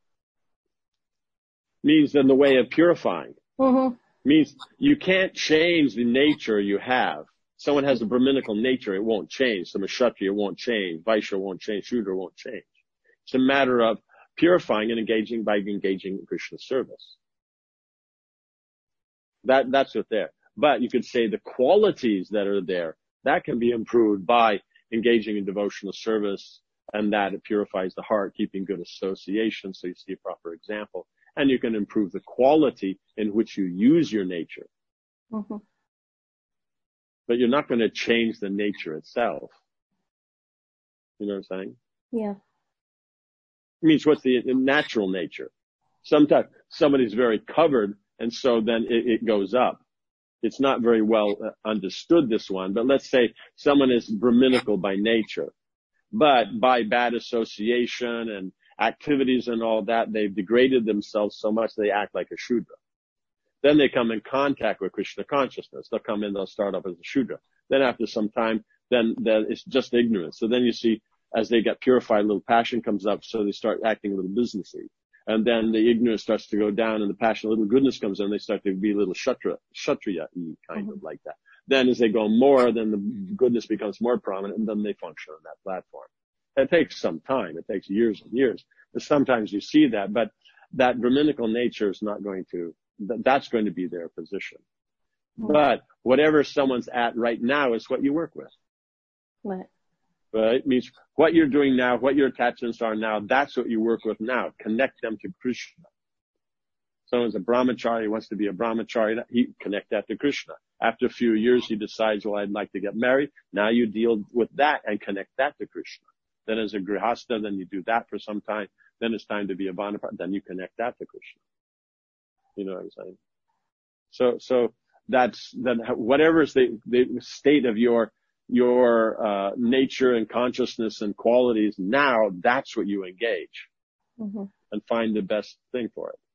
Means in the way of purifying. Mm-hmm. Means you can't change the nature you have. Someone has a Brahminical nature, it won't change. Some Kshatriya won't change. Vaishya won't change. Shudra won't change. It's a matter of purifying and engaging by engaging in Krishna service. That, that's what there. But you could say the qualities that are there, that can be improved by engaging in devotional service, and that it purifies the heart, keeping good association, so you see a proper example. And you can improve the quality in which you use your nature. Mm-hmm. But you're not going to change the nature itself. You know what I'm saying? Yeah. It means what's the natural nature? Sometimes somebody's very covered, and so then it, it goes up. It's not very well understood, this one, but let's say someone is Brahminical by nature, but by bad association and activities and all that, they've degraded themselves so much they act like a Shudra. Then they come in contact with Krishna consciousness. They'll come in, they'll start off as a Shudra. Then after some time, then, then it's just ignorance. So then you see, as they get purified, a little passion comes up, so they start acting a little businessy. And then the ignorance starts to go down, and the passion, a little goodness comes in, they start to be a little Kshatriya, Kshatriya-y, kind mm-hmm. of like that. Then as they go more, then the goodness becomes more prominent, and then they function on that platform. It takes some time. It takes years and years. But sometimes you see that, but that Brahminical nature is not going to th- that's going to be their position. But whatever someone's at right now is what you work with. Right. Right? It means what you're doing now, what your attachments are now, that's what you work with now. Connect them to Krishna. Someone's a brahmachari, wants to be a brahmachari, he connect that to Krishna. After a few years, he decides, well, I'd like to get married. Now you deal with that and connect that to Krishna. Then as a grihasta, then you do that for some time. Then it's time to be a Vanapara. Then you connect that to Krishna. You know what I'm saying? So, so that's, then whatever's the, the state of your, your, uh, nature and consciousness and qualities now, that's what you engage. Mm-hmm. And find the best thing for it.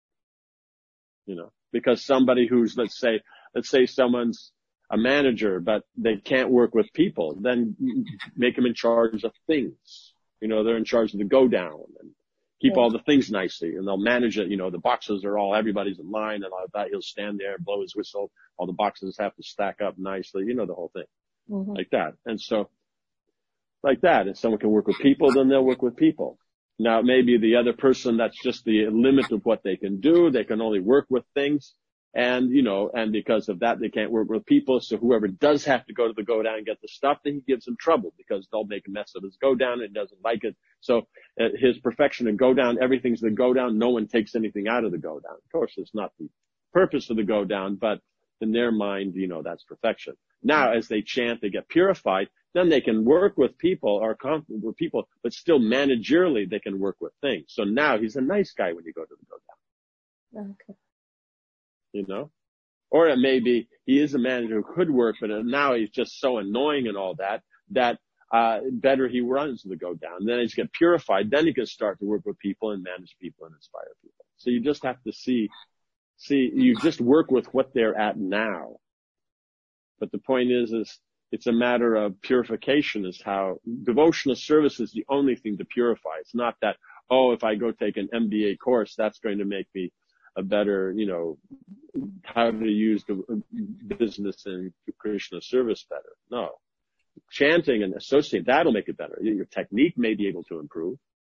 You know, because somebody who's, let's say, let's say someone's a manager, but they can't work with people, then make them in charge of things. You know, they're in charge of the go down and keep yeah. all the things nicely, and they'll manage it. You know, the boxes are all, everybody's in line and all that. He'll stand there, blow his whistle. All the boxes have to stack up nicely. You know, the whole thing mm-hmm. like that. And so like that, if someone can work with people, then they'll work with people. Now, maybe the other person, that's just the limit of what they can do. They can only work with things. And, you know, and because of that, they can't work with people. So whoever does have to go to the go down and get the stuff, then he gives them trouble because they'll make a mess of his go down and doesn't like it. So uh, his perfection and go down, everything's the go down. No one takes anything out of the go down. Of course, it's not the purpose of the go down, but in their mind, you know, that's perfection. Now, as they chant, they get purified. Then they can work with people or confident with people, but still managerially they can work with things. So now he's a nice guy when you go to the go down. Okay. You know? Or it may be he is a manager who could work, but now he's just so annoying and all that, that, uh, better he runs the go down. Then he's get purified. Then he can start to work with people and manage people and inspire people. So you just have to see, see, you just work with what they're at now. But the point is, is, it's a matter of purification is how devotional service is the only thing to purify. It's not that, oh, if I go take an M B A course, that's going to make me a better, you know, how to use the business and Krishna service better. No. Chanting and associating, that'll make it better. Your technique may be able to improve,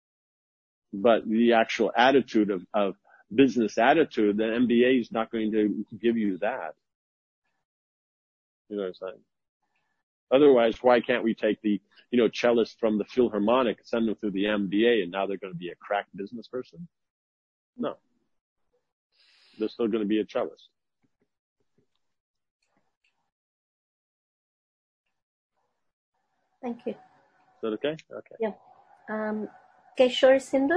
but the actual attitude of, of business attitude, the M B A is not going to give you that. You know what I'm saying? Otherwise, why can't we take the, you know, cellist from the Philharmonic and send them through the M B A and now they're going to be a crack business person? No. They're still going to be a cellist. Thank you. Is that okay? Okay. Yeah. Um, Keshwar Sindhu.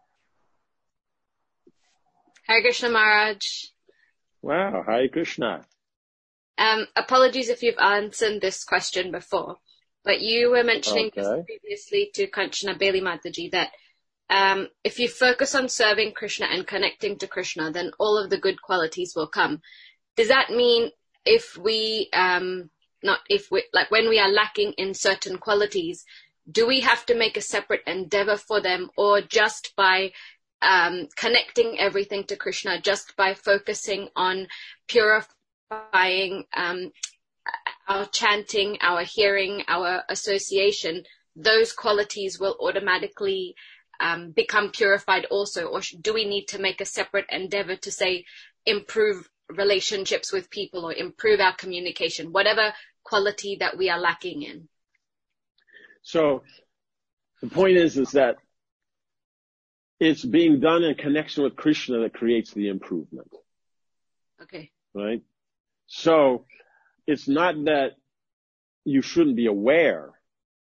Hare Krishna Maharaj. Wow. Hare Krishna. Um, apologies if you've answered this question before, but you were mentioning okay. this previously to Kanchana Bailey Mataji that um, if you focus on serving Krishna and connecting to Krishna, then all of the good qualities will come. Does that mean if we, um, not if we, like when we are lacking in certain qualities, do we have to make a separate endeavor for them, or just by um, connecting everything to Krishna, just by focusing on purifying um, our chanting, our hearing, our association, those qualities will automatically um, become purified also? Or do we need to make a separate endeavor to, say, improve relationships with people or improve our communication, whatever quality that we are lacking in? So the point is, is that it's being done in connection with Krishna that creates the improvement. Okay. Right? So it's not that you shouldn't be aware,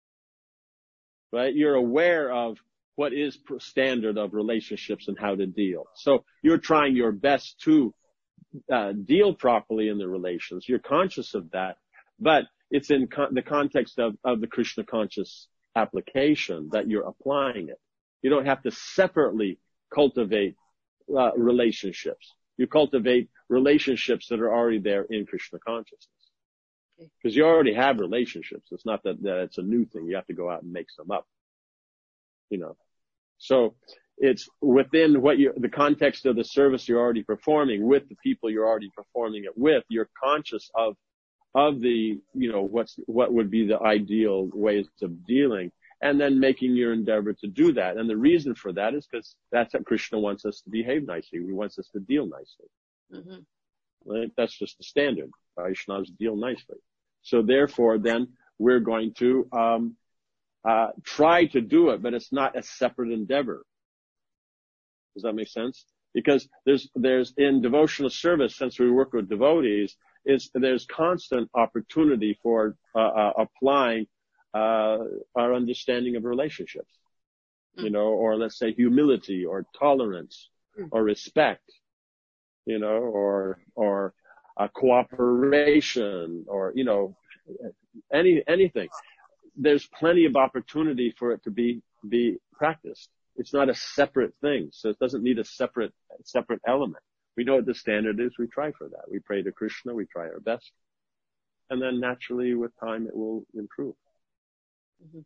right? You're aware of what is standard of relationships and how to deal. So you're trying your best to uh, deal properly in the relations. You're conscious of that, but it's in con- the context of, of the Krishna conscious application that you're applying it. You don't have to separately cultivate uh, relationships. You cultivate relationships that are already there in Krishna consciousness. Because you already have relationships. It's not that, that it's a new thing. You have to go out and make some up. You know. So it's within what you, the context of the service you're already performing with the people you're already performing it with. You're conscious of, of the, you know, what's, what would be the ideal ways of dealing, and then making your endeavor to do that. And the reason for that is because that's how Krishna wants us to behave nicely. He wants us to deal nicely. Mm-hmm. Right? That's just the standard. Vaishnavas deal nicely. So therefore, then we're going to um, uh, try to do it, but it's not a separate endeavor. Does that make sense? Because there's there's in devotional service, since we work with devotees, is there's constant opportunity for uh, uh, applying uh, our understanding of relationships, mm. you know, or let's say humility, or tolerance, mm. or respect, you know, or or uh, cooperation, or you know, any anything. There's plenty of opportunity for it to be be practiced. It's not a separate thing, so it doesn't need a separate separate element. We know what the standard is. We try for that. We pray to Krishna. We try our best, and then naturally, with time, it will improve. Mm-hmm.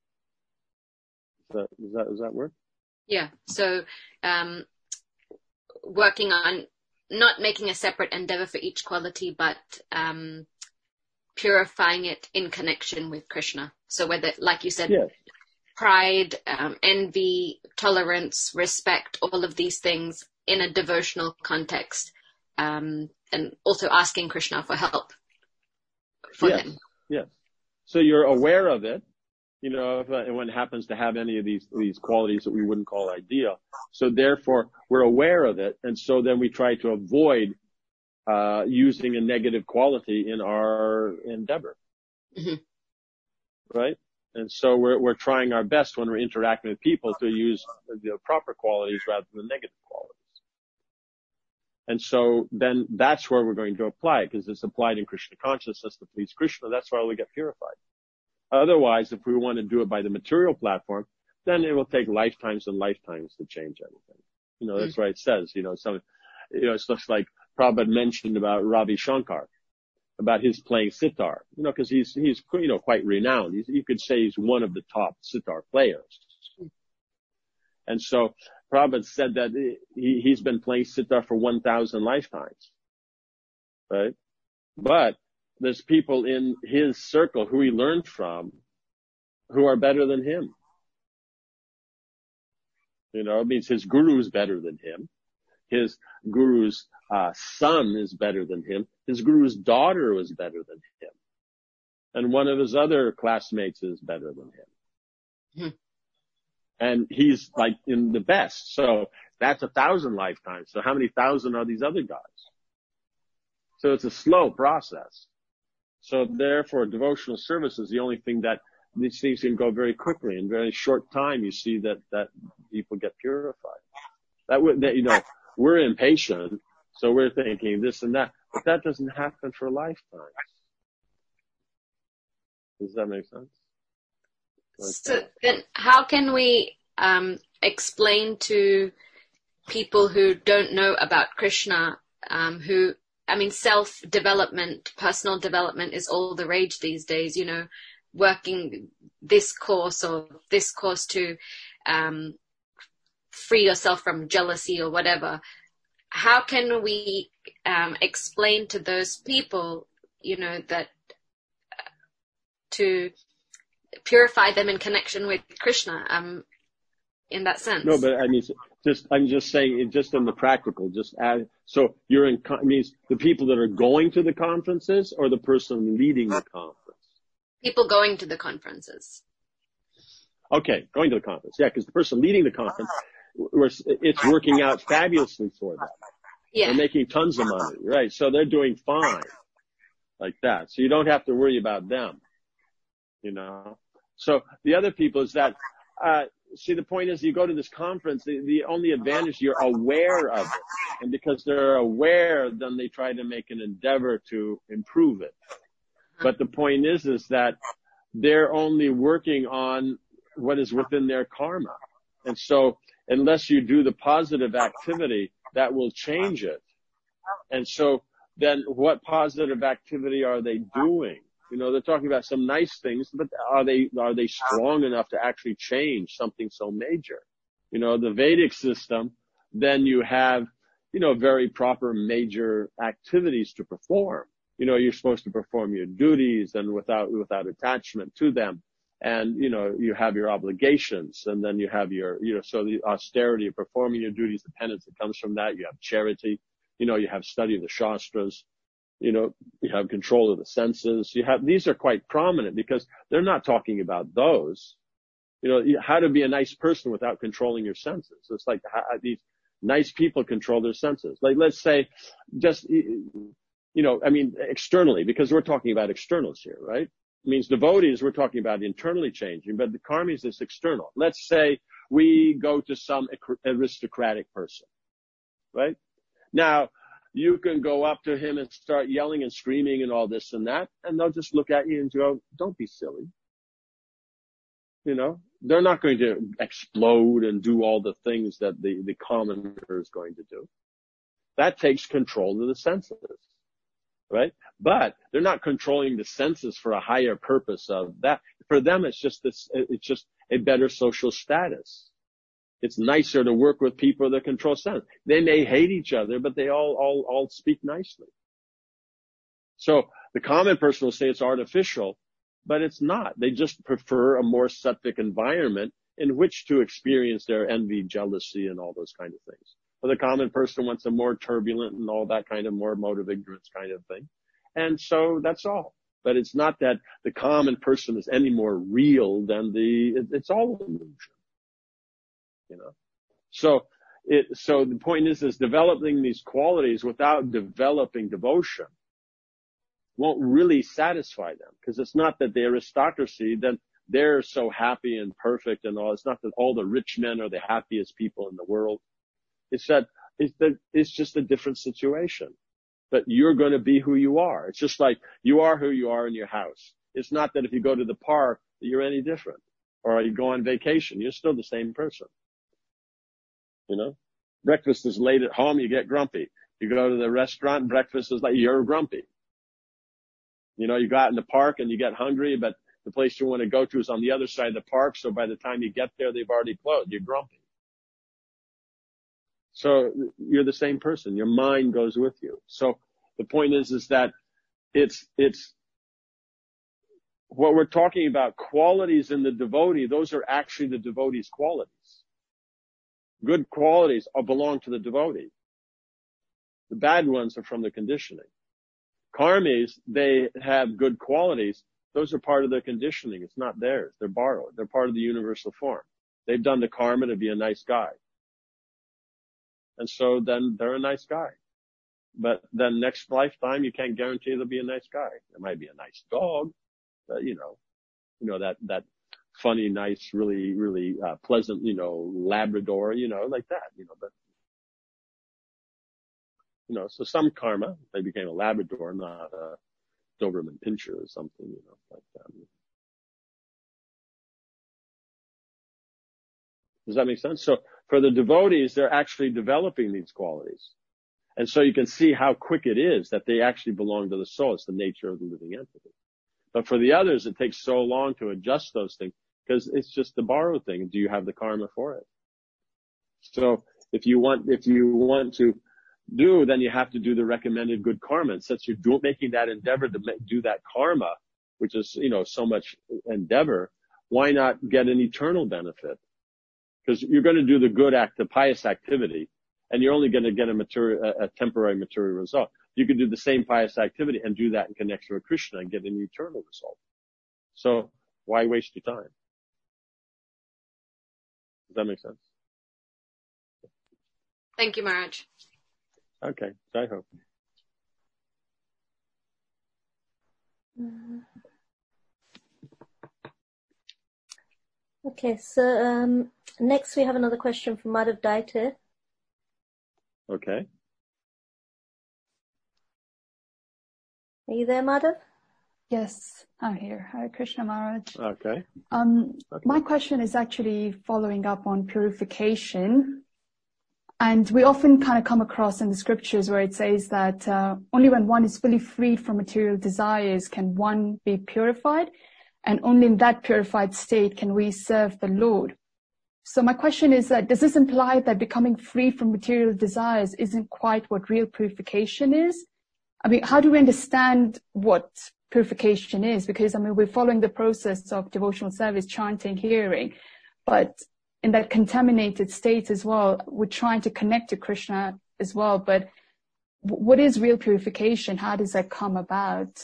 Does that, does that does that work? Yeah. So, um, working on not making a separate endeavor for each quality, but um, purifying it in connection with Krishna. So whether, like you said. Yes. Pride, um, envy, tolerance, respect, all of these things in a devotional context, um, and also asking Krishna for help for yes, them. Yes. So you're aware of it, you know, if, uh, when it happens to have any of these, these qualities that we wouldn't call ideal. So therefore, we're aware of it, and so then we try to avoid uh, using a negative quality in our endeavor. Mm-hmm. Right? And so we're, we're trying our best when we're interacting with people to use the proper qualities rather than negative qualities. And so then that's where we're going to apply it, because it's applied in Krishna consciousness to please Krishna. That's why we get purified. Otherwise, if we want to do it by the material platform, then it will take lifetimes and lifetimes to change anything. You know, that's mm-hmm. why it says, you know, some, you know, it's just like Prabhupada mentioned about Ravi Shankar, about his playing sitar, you know, because he's, he's, you know, quite renowned. He's, you could say he's one of the top sitar players. And so Prabhupada said that he, he's been playing sitar for one thousand lifetimes, right? But there's people in his circle who he learned from who are better than him. You know, it means his guru is better than him. His guru's uh, son is better than him. His guru's daughter was better than him. And one of his other classmates is better than him. Hmm. And he's like in the best. So that's a thousand lifetimes. So how many thousand are these other guys? So it's a slow process. So therefore, devotional service is the only thing that these things can go very quickly. In very short time, you see that, that people get purified. That would, that, you know, we're impatient, so we're thinking this and that, but that doesn't happen for lifetimes. Does that make sense? Like so that. Then how can we um, explain to people who don't know about Krishna, um, who, I mean, self-development, personal development is all the rage these days, you know, working this course or this course to um, free yourself from jealousy or whatever. How can we um, explain to those people, you know, that uh, to purify them in connection with Krishna, um, in that sense? No, but I mean, just I'm just saying, it just in the practical, just add. So you're in means the people that are going to the conferences or the person leading the conference. People going to the conferences. Okay, going to the conference, yeah, because the person leading the conference, it's working out fabulously for them. Yeah. They're making tons of money, right? So they're doing fine, like that. So you don't have to worry about them, you know. So the other people is that. Uh, See, the point is you go to this conference, the, the only advantage, you're aware of it. And because they're aware, then they try to make an endeavor to improve it. But the point is, is that they're only working on what is within their karma. And so unless you do the positive activity, that will change it. And so then what positive activity are they doing? You know, they're talking about some nice things, but are they, are they strong enough to actually change something so major? You know, the Vedic system, then you have, you know, very proper major activities to perform. You know, you're supposed to perform your duties and without, without attachment to them. And, you know, you have your obligations and then you have your, you know, so the austerity of performing your duties, the penance that comes from that. You have charity. You know, you have study of the Shastras. You know, you have control of the senses. You have, these are quite prominent because they're not talking about those. You know, how to be a nice person without controlling your senses. It's like how these nice people control their senses. Like, let's say, just, you know, I mean, externally, because we're talking about externals here, right? It means devotees, we're talking about internally changing, but the karmis is external. Let's say we go to some aristocratic person, right? Now, you can go up to him and start yelling and screaming and all this and that, and they'll just look at you and go, don't be silly. You know, they're not going to explode and do all the things that the, the commoner is going to do. That takes control of the senses, right? But they're not controlling the senses for a higher purpose of that. For them, it's just this, it's just a better social status. It's nicer to work with people that control sense. They may hate each other, but they all, all, all speak nicely. So the common person will say it's artificial, but it's not. They just prefer a more sattvic environment in which to experience their envy, jealousy, and all those kind of things. But the common person wants a more turbulent and all that kind of more mode of ignorance kind of thing. And so that's all. But it's not that the common person is any more real than the, it, it's all an illusion. You know, so it, so the point is, is developing these qualities without developing devotion won't really satisfy them, because it's not that the aristocracy, then they're so happy and perfect and all. It's not that all the rich men are the happiest people in the world. It's that it's that it's just a different situation. But you're going to be who you are. It's just like you are who you are in your house. It's not that if you go to the park that you're any different, or you go on vacation, you're still the same person. You know, breakfast is late at home, you get grumpy. You go to the restaurant, breakfast is like, you're grumpy. You know, you go out in the park and you get hungry, but the place you want to go to is on the other side of the park. So by the time you get there, they've already closed. You're grumpy. So you're the same person. Your mind goes with you. So the point is, is that it's, it's what we're talking about, qualities in the devotee. Those are actually the devotee's qualities. Good qualities are belong to the devotee. The bad ones are from the conditioning. Karmis, they have good qualities. Those are part of their conditioning. It's not theirs. They're borrowed. They're part of the universal form. They've done the karma to be a nice guy. And so then they're a nice guy. But then next lifetime, you can't guarantee they'll be a nice guy. There might be a nice dog, but you know, you know, that, that funny, nice, really, really, uh, pleasant, you know, Labrador, you know, like that, you know, but, you know, so some karma, they became a Labrador, not a Doberman Pinscher or something, you know, like that. Does that make sense? So for the devotees, they're actually developing these qualities. And so you can see how quick it is that they actually belong to the soul. It's the nature of the living entity. But for the others, it takes so long to adjust those things because it's just the borrowed thing. Do you have the karma for it? So if you want, if you want to do, then you have to do the recommended good karma. And since you're do, making that endeavor to make, do that karma, which is, you know, so much endeavor, why not get an eternal benefit? Because you're going to do the good act, the pious activity, and you're only going to get a material, a, a temporary material result. You could do the same pious activity and do that in connection with Krishna and get an eternal result. So why waste your time? Does that make sense? Thank you, Maharaj. Okay, I hope. Okay, so um, next we have another question from Madhav Daite. Okay. Are you there, Madhav? Yes, I'm here. Hare Krishna Maharaj. Okay. Um, okay. My question is actually following up on purification. And we often kind of come across in the scriptures where it says that uh, only when one is fully freed from material desires can one be purified. And only in that purified state can we serve the Lord. So my question is that, does this imply that becoming free from material desires isn't quite what real purification is? I mean, how do we understand what purification is? Because, I mean, we're following the process of devotional service, chanting, hearing, but in that contaminated state as well, we're trying to connect to Krishna as well. But what is real purification? How does that come about?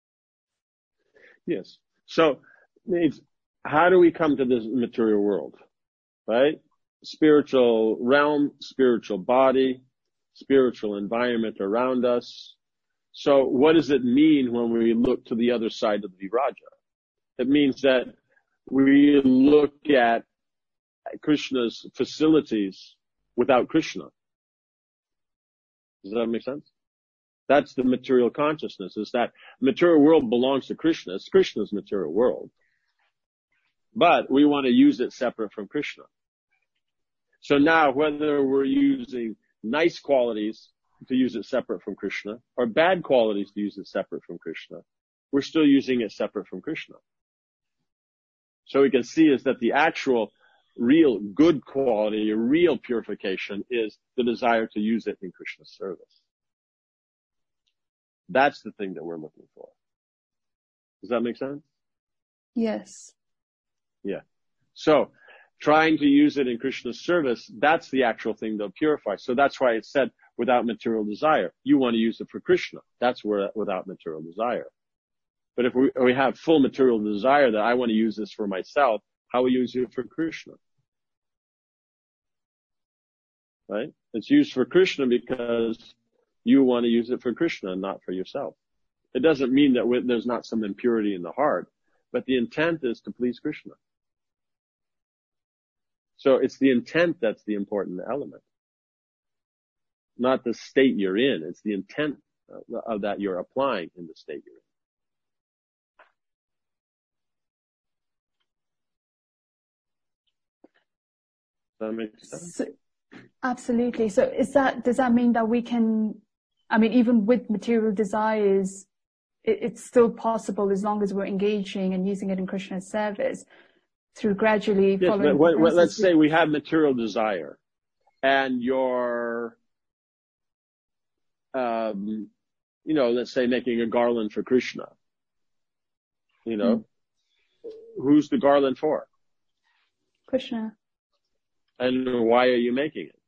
Yes. So it's, how do we come to this material world, right? Spiritual realm, spiritual body, spiritual environment around us. So what does it mean when we look to the other side of the Viraja? It means that we look at Krishna's facilities without Krishna. Does that make sense? That's the material consciousness, is that material world belongs to Krishna. It's Krishna's material world. But we want to use it separate from Krishna. So now, whether we're using nice qualities to use it separate from Krishna, or bad qualities to use it separate from Krishna, we're still using it separate from Krishna. So we can see is that the actual real good quality, real purification is the desire to use it in Krishna's service. That's the thing that we're looking for. Does that make sense? Yes. Yeah. So trying to use it in Krishna's service, that's the actual thing that'll purify. So that's why it's said without material desire. You want to use it for Krishna. That's where without material desire. But if we, we have full material desire that I want to use this for myself, how will you use it for Krishna? Right? It's used for Krishna because you want to use it for Krishna and not for yourself. It doesn't mean that there's not some impurity in the heart, but the intent is to please Krishna. So it's the intent that's the important element. Not the state you're in. It's the intent of that you're applying in the state you're in. Does that make sense? So, absolutely. So is that, does that mean that we can, I mean, even with material desires, it, it's still possible as long as we're engaging and using it in Krishna's service through gradually yes, following. But what, let's say we have material desire and you're, um, you know, let's say making a garland for Krishna. You know, mm. Who's the garland for? Krishna. And why are you making it?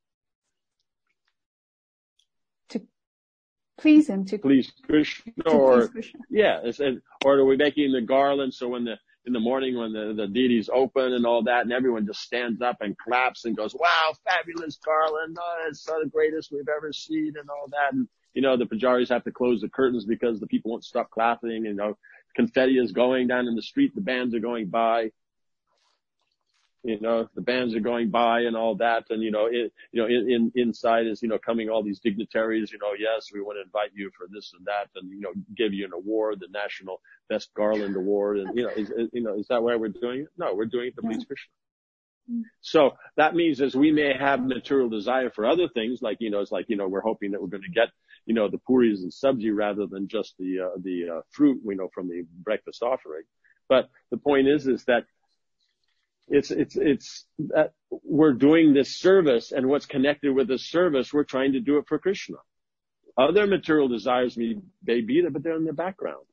To please him, to please Krishna, to or please Krishna. Yeah, it's, or are we making the garland so when the in the morning when the the deity's open and all that, and everyone just stands up and claps and goes, "Wow, fabulous garland! Oh, it's the greatest we've ever seen," and all that. And you know, the pujaris have to close the curtains because the people won't stop clapping. And, you know, confetti is going down in the street. The bands are going by. You know, the bands are going by and all that. And, you know, it, you know, in, in, inside is, you know, coming all these dignitaries, you know, yes, we want to invite you for this and that and, you know, give you an award, the National Best Garland Award. And, you know, is, you know, is that why we're doing it? No, we're doing it to please Krishna. So that means as we may have material desire for other things, like, you know, it's like, you know, we're hoping that we're going to get, you know, the puris and sabji rather than just the, uh, the, uh, fruit, we know, from the breakfast offering. But the point is, is that It's, it's, it's that we're doing this service, and what's connected with this service, we're trying to do it for Krishna. Other material desires may, may be there, but they're in the background.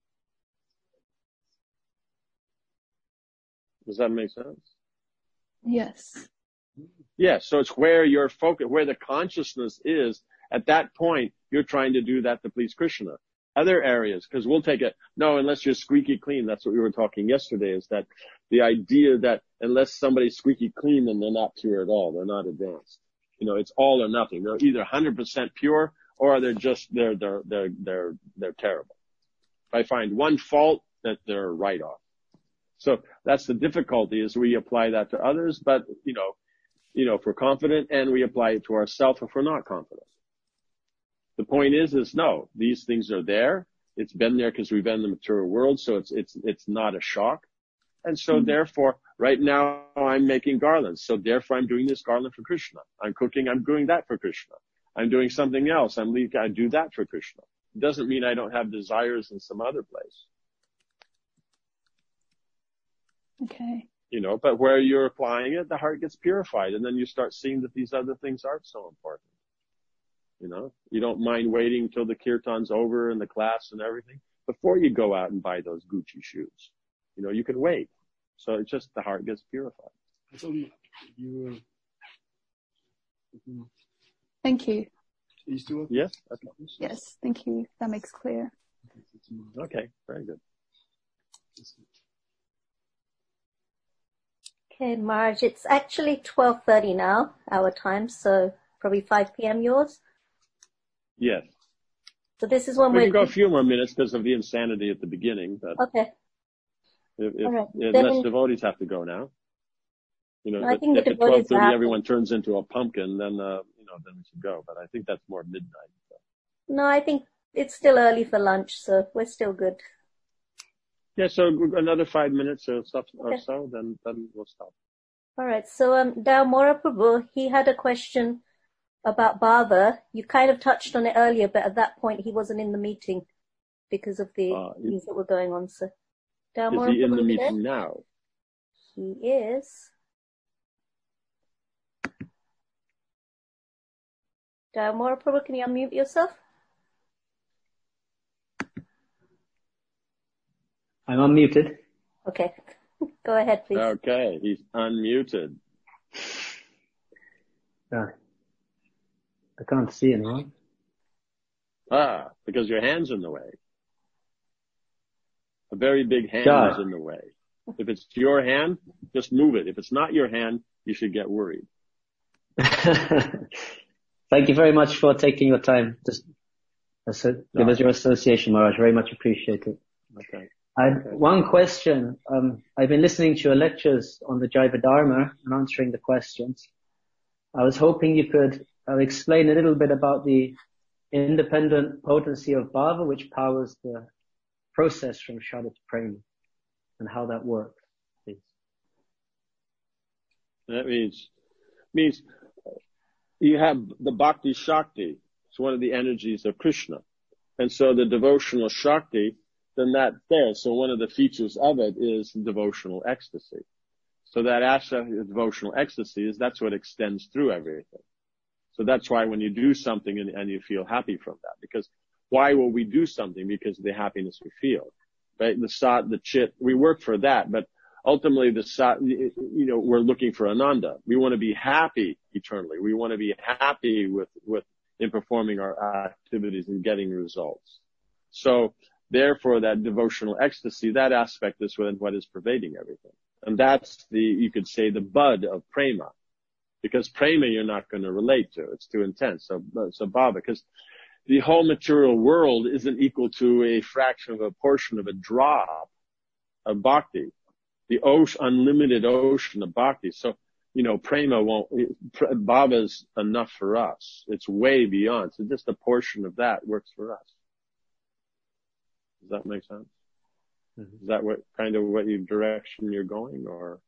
Does that make sense? Yes. Yes. So it's where your focus, where the consciousness is, at that point, you're trying to do that to please Krishna. Other areas, because we'll take it, no, unless you're squeaky clean. That's what we were talking yesterday, is that the idea that unless somebody's squeaky clean, then they're not pure at all. They're not advanced. You know, it's all or nothing. They're either one hundred percent pure or they're just, they're, they're, they're, they're, they're terrible. If I find one fault, that they're right off. So that's the difficulty, is we apply that to others, but, you know, you know, if we're confident, and we apply it to ourselves if we're not confident. The point is, is no, these things are there. It's been there because we've been in the material world. So it's, it's, it's not a shock. And so mm-hmm. therefore, right now I'm making garlands. So therefore I'm doing this garland for Krishna. I'm cooking. I'm doing that for Krishna. I'm doing something else. I'm leaving. I do that for Krishna. It doesn't mean I don't have desires in some other place. Okay. You know, but where you're applying it, the heart gets purified. And then you start seeing that these other things aren't so important. You know, you don't mind waiting till the kirtan's over and the class and everything before you go out and buy those Gucci shoes. You know, you can wait. So it's just the heart gets purified. Thank you. Are you still working? Yes. Okay. Yes, thank you. That makes clear. Okay, very good. Okay, Marge, it's actually twelve thirty now, our time, so probably five p.m. yours. Yes. So this is when we we're... We can go a few more minutes because of the insanity at the beginning, but... Okay. If, if, All right. unless then, devotees have to go now. You know, I if, think if the at twelve thirty have... everyone turns into a pumpkin, then, uh, you know, then we should go. But I think that's more midnight. So. No, I think it's still early for lunch, so we're still good. Yeah, so another five minutes or so, or Okay. so then, then we'll stop. All right. So, um, Daumora Prabhu, he had a question about Baba. You kind of touched on it earlier, but at that point he wasn't in the meeting because of the uh, things that were going on. So, Daumora is he Prabhu in the meeting there? Now? He is. Daumora Prabhu, can you unmute yourself? I'm unmuted. Okay. Go ahead, please. Okay, he's unmuted. Uh, I can't see anyone. Ah, because your hand's in the way. A very big hand God. is in the way. If it's your hand, just move it. If it's not your hand, you should get worried. Thank you very much for taking your time. Just give no. us your association, Maharaj. Very much appreciate it. Okay. I had okay. one question. Um, I've been listening to your lectures on the Jaiva Dharma and answering the questions. I was hoping you could uh, explain a little bit about the independent potency of bhava, which powers the process from Shraddha to Prema, and how that works, please. That means, means you have the Bhakti Shakti. It's one of the energies of Krishna. And so the devotional Shakti, then that's there. So one of the features of it is devotional ecstasy. So that aspect of devotional ecstasy is that's what extends through everything. So that's why when you do something and, and you feel happy from that, because why will we do something? Because of the happiness we feel, right? The sat, the chit, we work for that, but ultimately the sat, you know, we're looking for ananda. We want to be happy eternally. We want to be happy with, with, in performing our activities and getting results. So therefore that devotional ecstasy, that aspect is what is pervading everything. And that's the, you could say, the bud of prema. Because prema you're not going to relate to. It's too intense. So, so bhava, because the whole material world isn't equal to a fraction of a portion of a drop of bhakti. The ocean, unlimited ocean of bhakti. So, you know, prema won't, bhava is enough for us. It's way beyond. So just a portion of that works for us. Does that make sense? Mm-hmm. Is that what kind of what you direction you're going, or?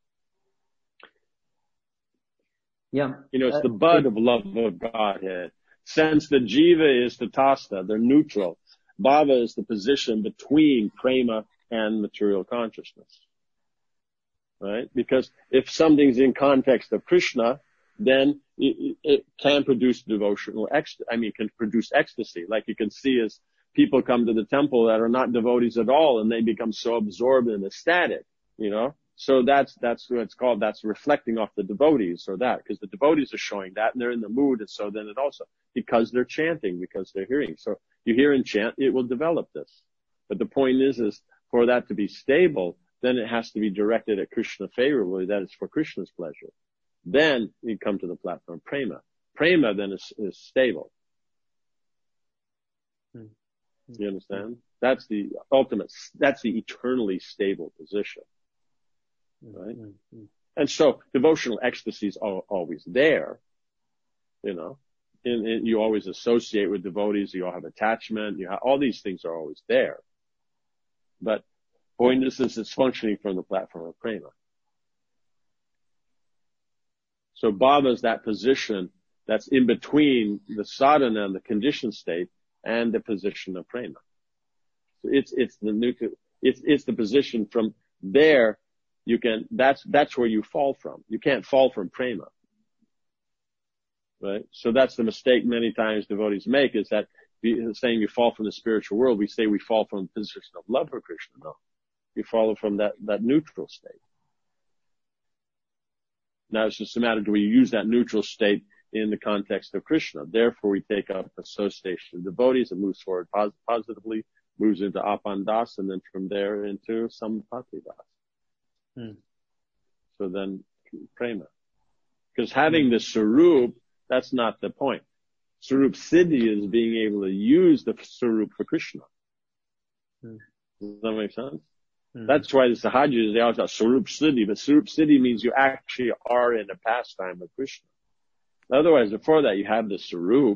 Yeah. You know, it's uh, the bud it, of love of Godhead. Since the jiva is the tasta, they're neutral. Bhava is the position between prema and material consciousness. Right? Because if something's in context of Krishna, then it, it can produce devotional ecstasy. I mean, can produce ecstasy. Like you can see as people come to the temple that are not devotees at all, and they become so absorbed and ecstatic, you know? So that's, that's what it's called. That's reflecting off the devotees or that, because the devotees are showing that and they're in the mood. And so then it also, because they're chanting, because they're hearing. So you hear and chant, it will develop this. But the point is, is for that to be stable, then it has to be directed at Krishna favorably. That is for Krishna's pleasure. Then you come to the platform prema. Prema then is, is stable. Hmm. You understand? That's the ultimate, that's the eternally stable position. Right? Mm-hmm. And so devotional ecstasy is al- always there, you know, and, and you always associate with devotees, you all have attachment, you have, all these things are always there. But point is, is it's functioning from the platform of prema. So bhava is that position that's in between the sadhana and the conditioned state and the position of prema. So it's, it's the nuclear, it's, it's the position from there. You can, that's, that's where you fall from. You can't fall from prema. Right? So that's the mistake many times devotees make, is that saying you fall from the spiritual world, we say we fall from the position of love for Krishna. No. You follow from that, that neutral state. Now it's just a matter, do we use that neutral state in the context of Krishna. Therefore, we take up association of devotees. It moves forward pos- positively, moves into Apan Das, and then from there into Sampati Das. Hmm. So then, prema. Because having the Sarup, that's not the point. Sarup Siddhi is being able to use the Sarup for Krishna. Hmm. Does that make sense? Hmm. That's why the Sahajis, they always have Sarup Siddhi, but Sarup Siddhi means you actually are in a pastime of Krishna. Otherwise, before that, you have the Sarup,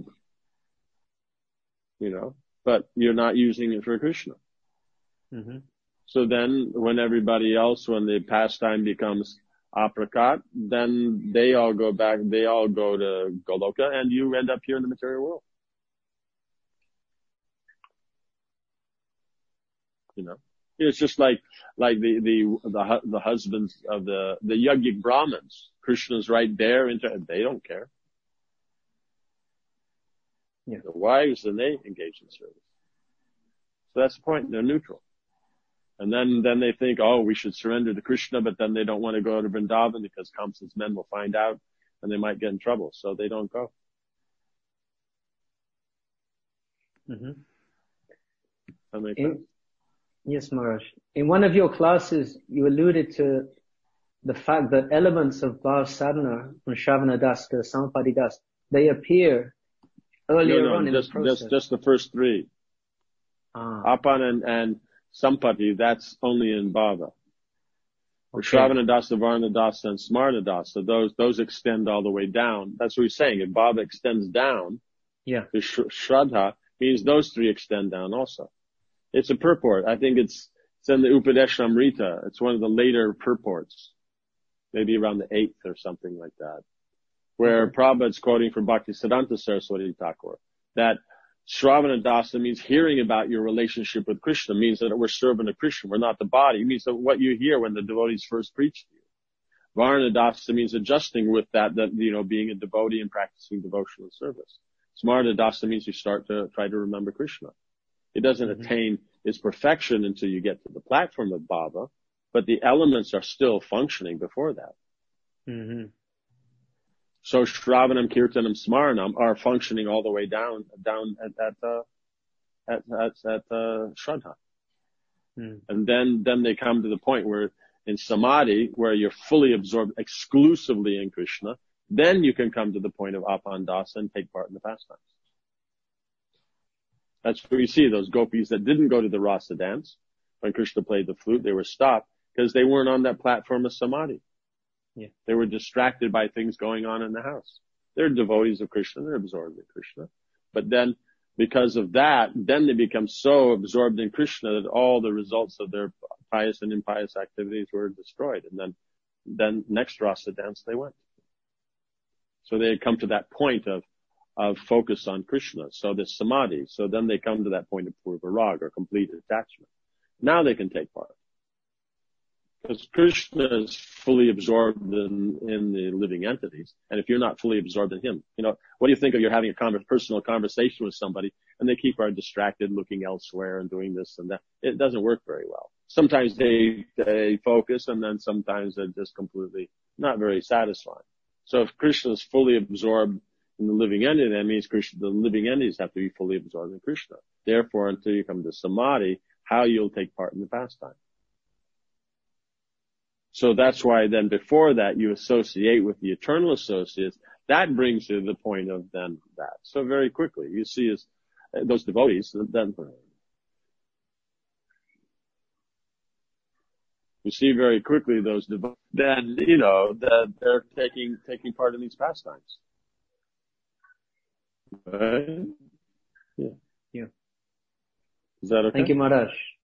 you know, but you're not using it for Krishna. Mm-hmm. So then, when everybody else, when the pastime becomes aprakat, then they all go back, they all go to Goloka, and you end up here in the material world. You know, it's just like, like the, the, the, the husbands of the, the Yogic Brahmins. Krishna's right there, they don't care. Yeah. The wives, and they engage in service. So that's the point, they're neutral. And then, then they think, oh, we should surrender to Krishna, but then they don't want to go to Vrindavan because Kamsa's men will find out and they might get in trouble. So they don't go. Mm-hmm. That makes in, sense? Yes, Maharaj. In one of your classes, you alluded to the fact that elements of Bhav Sadhana, from Shravana Das to Sampati Das, they appear earlier no, no, on in just, the process. Just, just the first three. Ah. Apan and, and Sampati, that's only in Bhava. For Okay. Shravana Dasa, Varna Dasa, and Smarna Dasa, those, those extend all the way down. That's what he's saying. If Bhava extends down, yeah, to sh- Shraddha, means those three extend down also. It's a purport. I think it's, it's in the Upadeshamrita. It's one of the later purports. Maybe around the eighth or something like that. Where okay. Prabhupada's quoting from Bhaktisiddhanta Saraswati Thakur, that Shravana Dasa means hearing about your relationship with Krishna, means that we're serving a Krishna, we're not the body. It means that what you hear when the devotees first preach to you. Varna Dasa means adjusting with that, that, you know, being a devotee and practicing devotional service. Smarna Dasa means you start to try to remember Krishna. It doesn't mm-hmm. attain its perfection until you get to the platform of Bhava, but the elements are still functioning before that. Mm-hmm. So Shravanam, Kirtanam, Smaranam are functioning all the way down, down at, at, uh, at, at, at, uh, Shraddha. Mm. And then, then they come to the point where in Samadhi, where you're fully absorbed exclusively in Krishna, then you can come to the point of Apan Dasa and take part in the pastimes. That's where you see those gopis that didn't go to the Rasa dance. When Krishna played the flute, they were stopped because they weren't on that platform of Samadhi. Yeah. They were distracted by things going on in the house. They're devotees of Krishna. They're absorbed in Krishna. But then, because of that, then they become so absorbed in Krishna that all the results of their pious and impious activities were destroyed. And then, then next Rasa dance they went. So they had come to that point of, of focus on Krishna. So the Samadhi. So then they come to that point of Purva Rag, or complete attachment. Now they can take part. Because Krishna is fully absorbed in, in the living entities. And if you're not fully absorbed in him, you know, what do you think of you're having a con- personal conversation with somebody and they keep are distracted looking elsewhere and doing this and that? It doesn't work very well. Sometimes they, they focus and then sometimes they're just completely not very satisfying. So if Krishna is fully absorbed in the living entity, that means Krishna, the living entities have to be fully absorbed in Krishna. Therefore, until you come to Samadhi, how you'll take part in the pastime. So that's why then before that you associate with the eternal associates. That brings you to the point of then that. So very quickly you see is uh, those devotees, then you see very quickly those devotees, then, you know, that they're taking, taking part in these pastimes. Right? Yeah. Yeah. Is that okay? Thank you, Maharaj.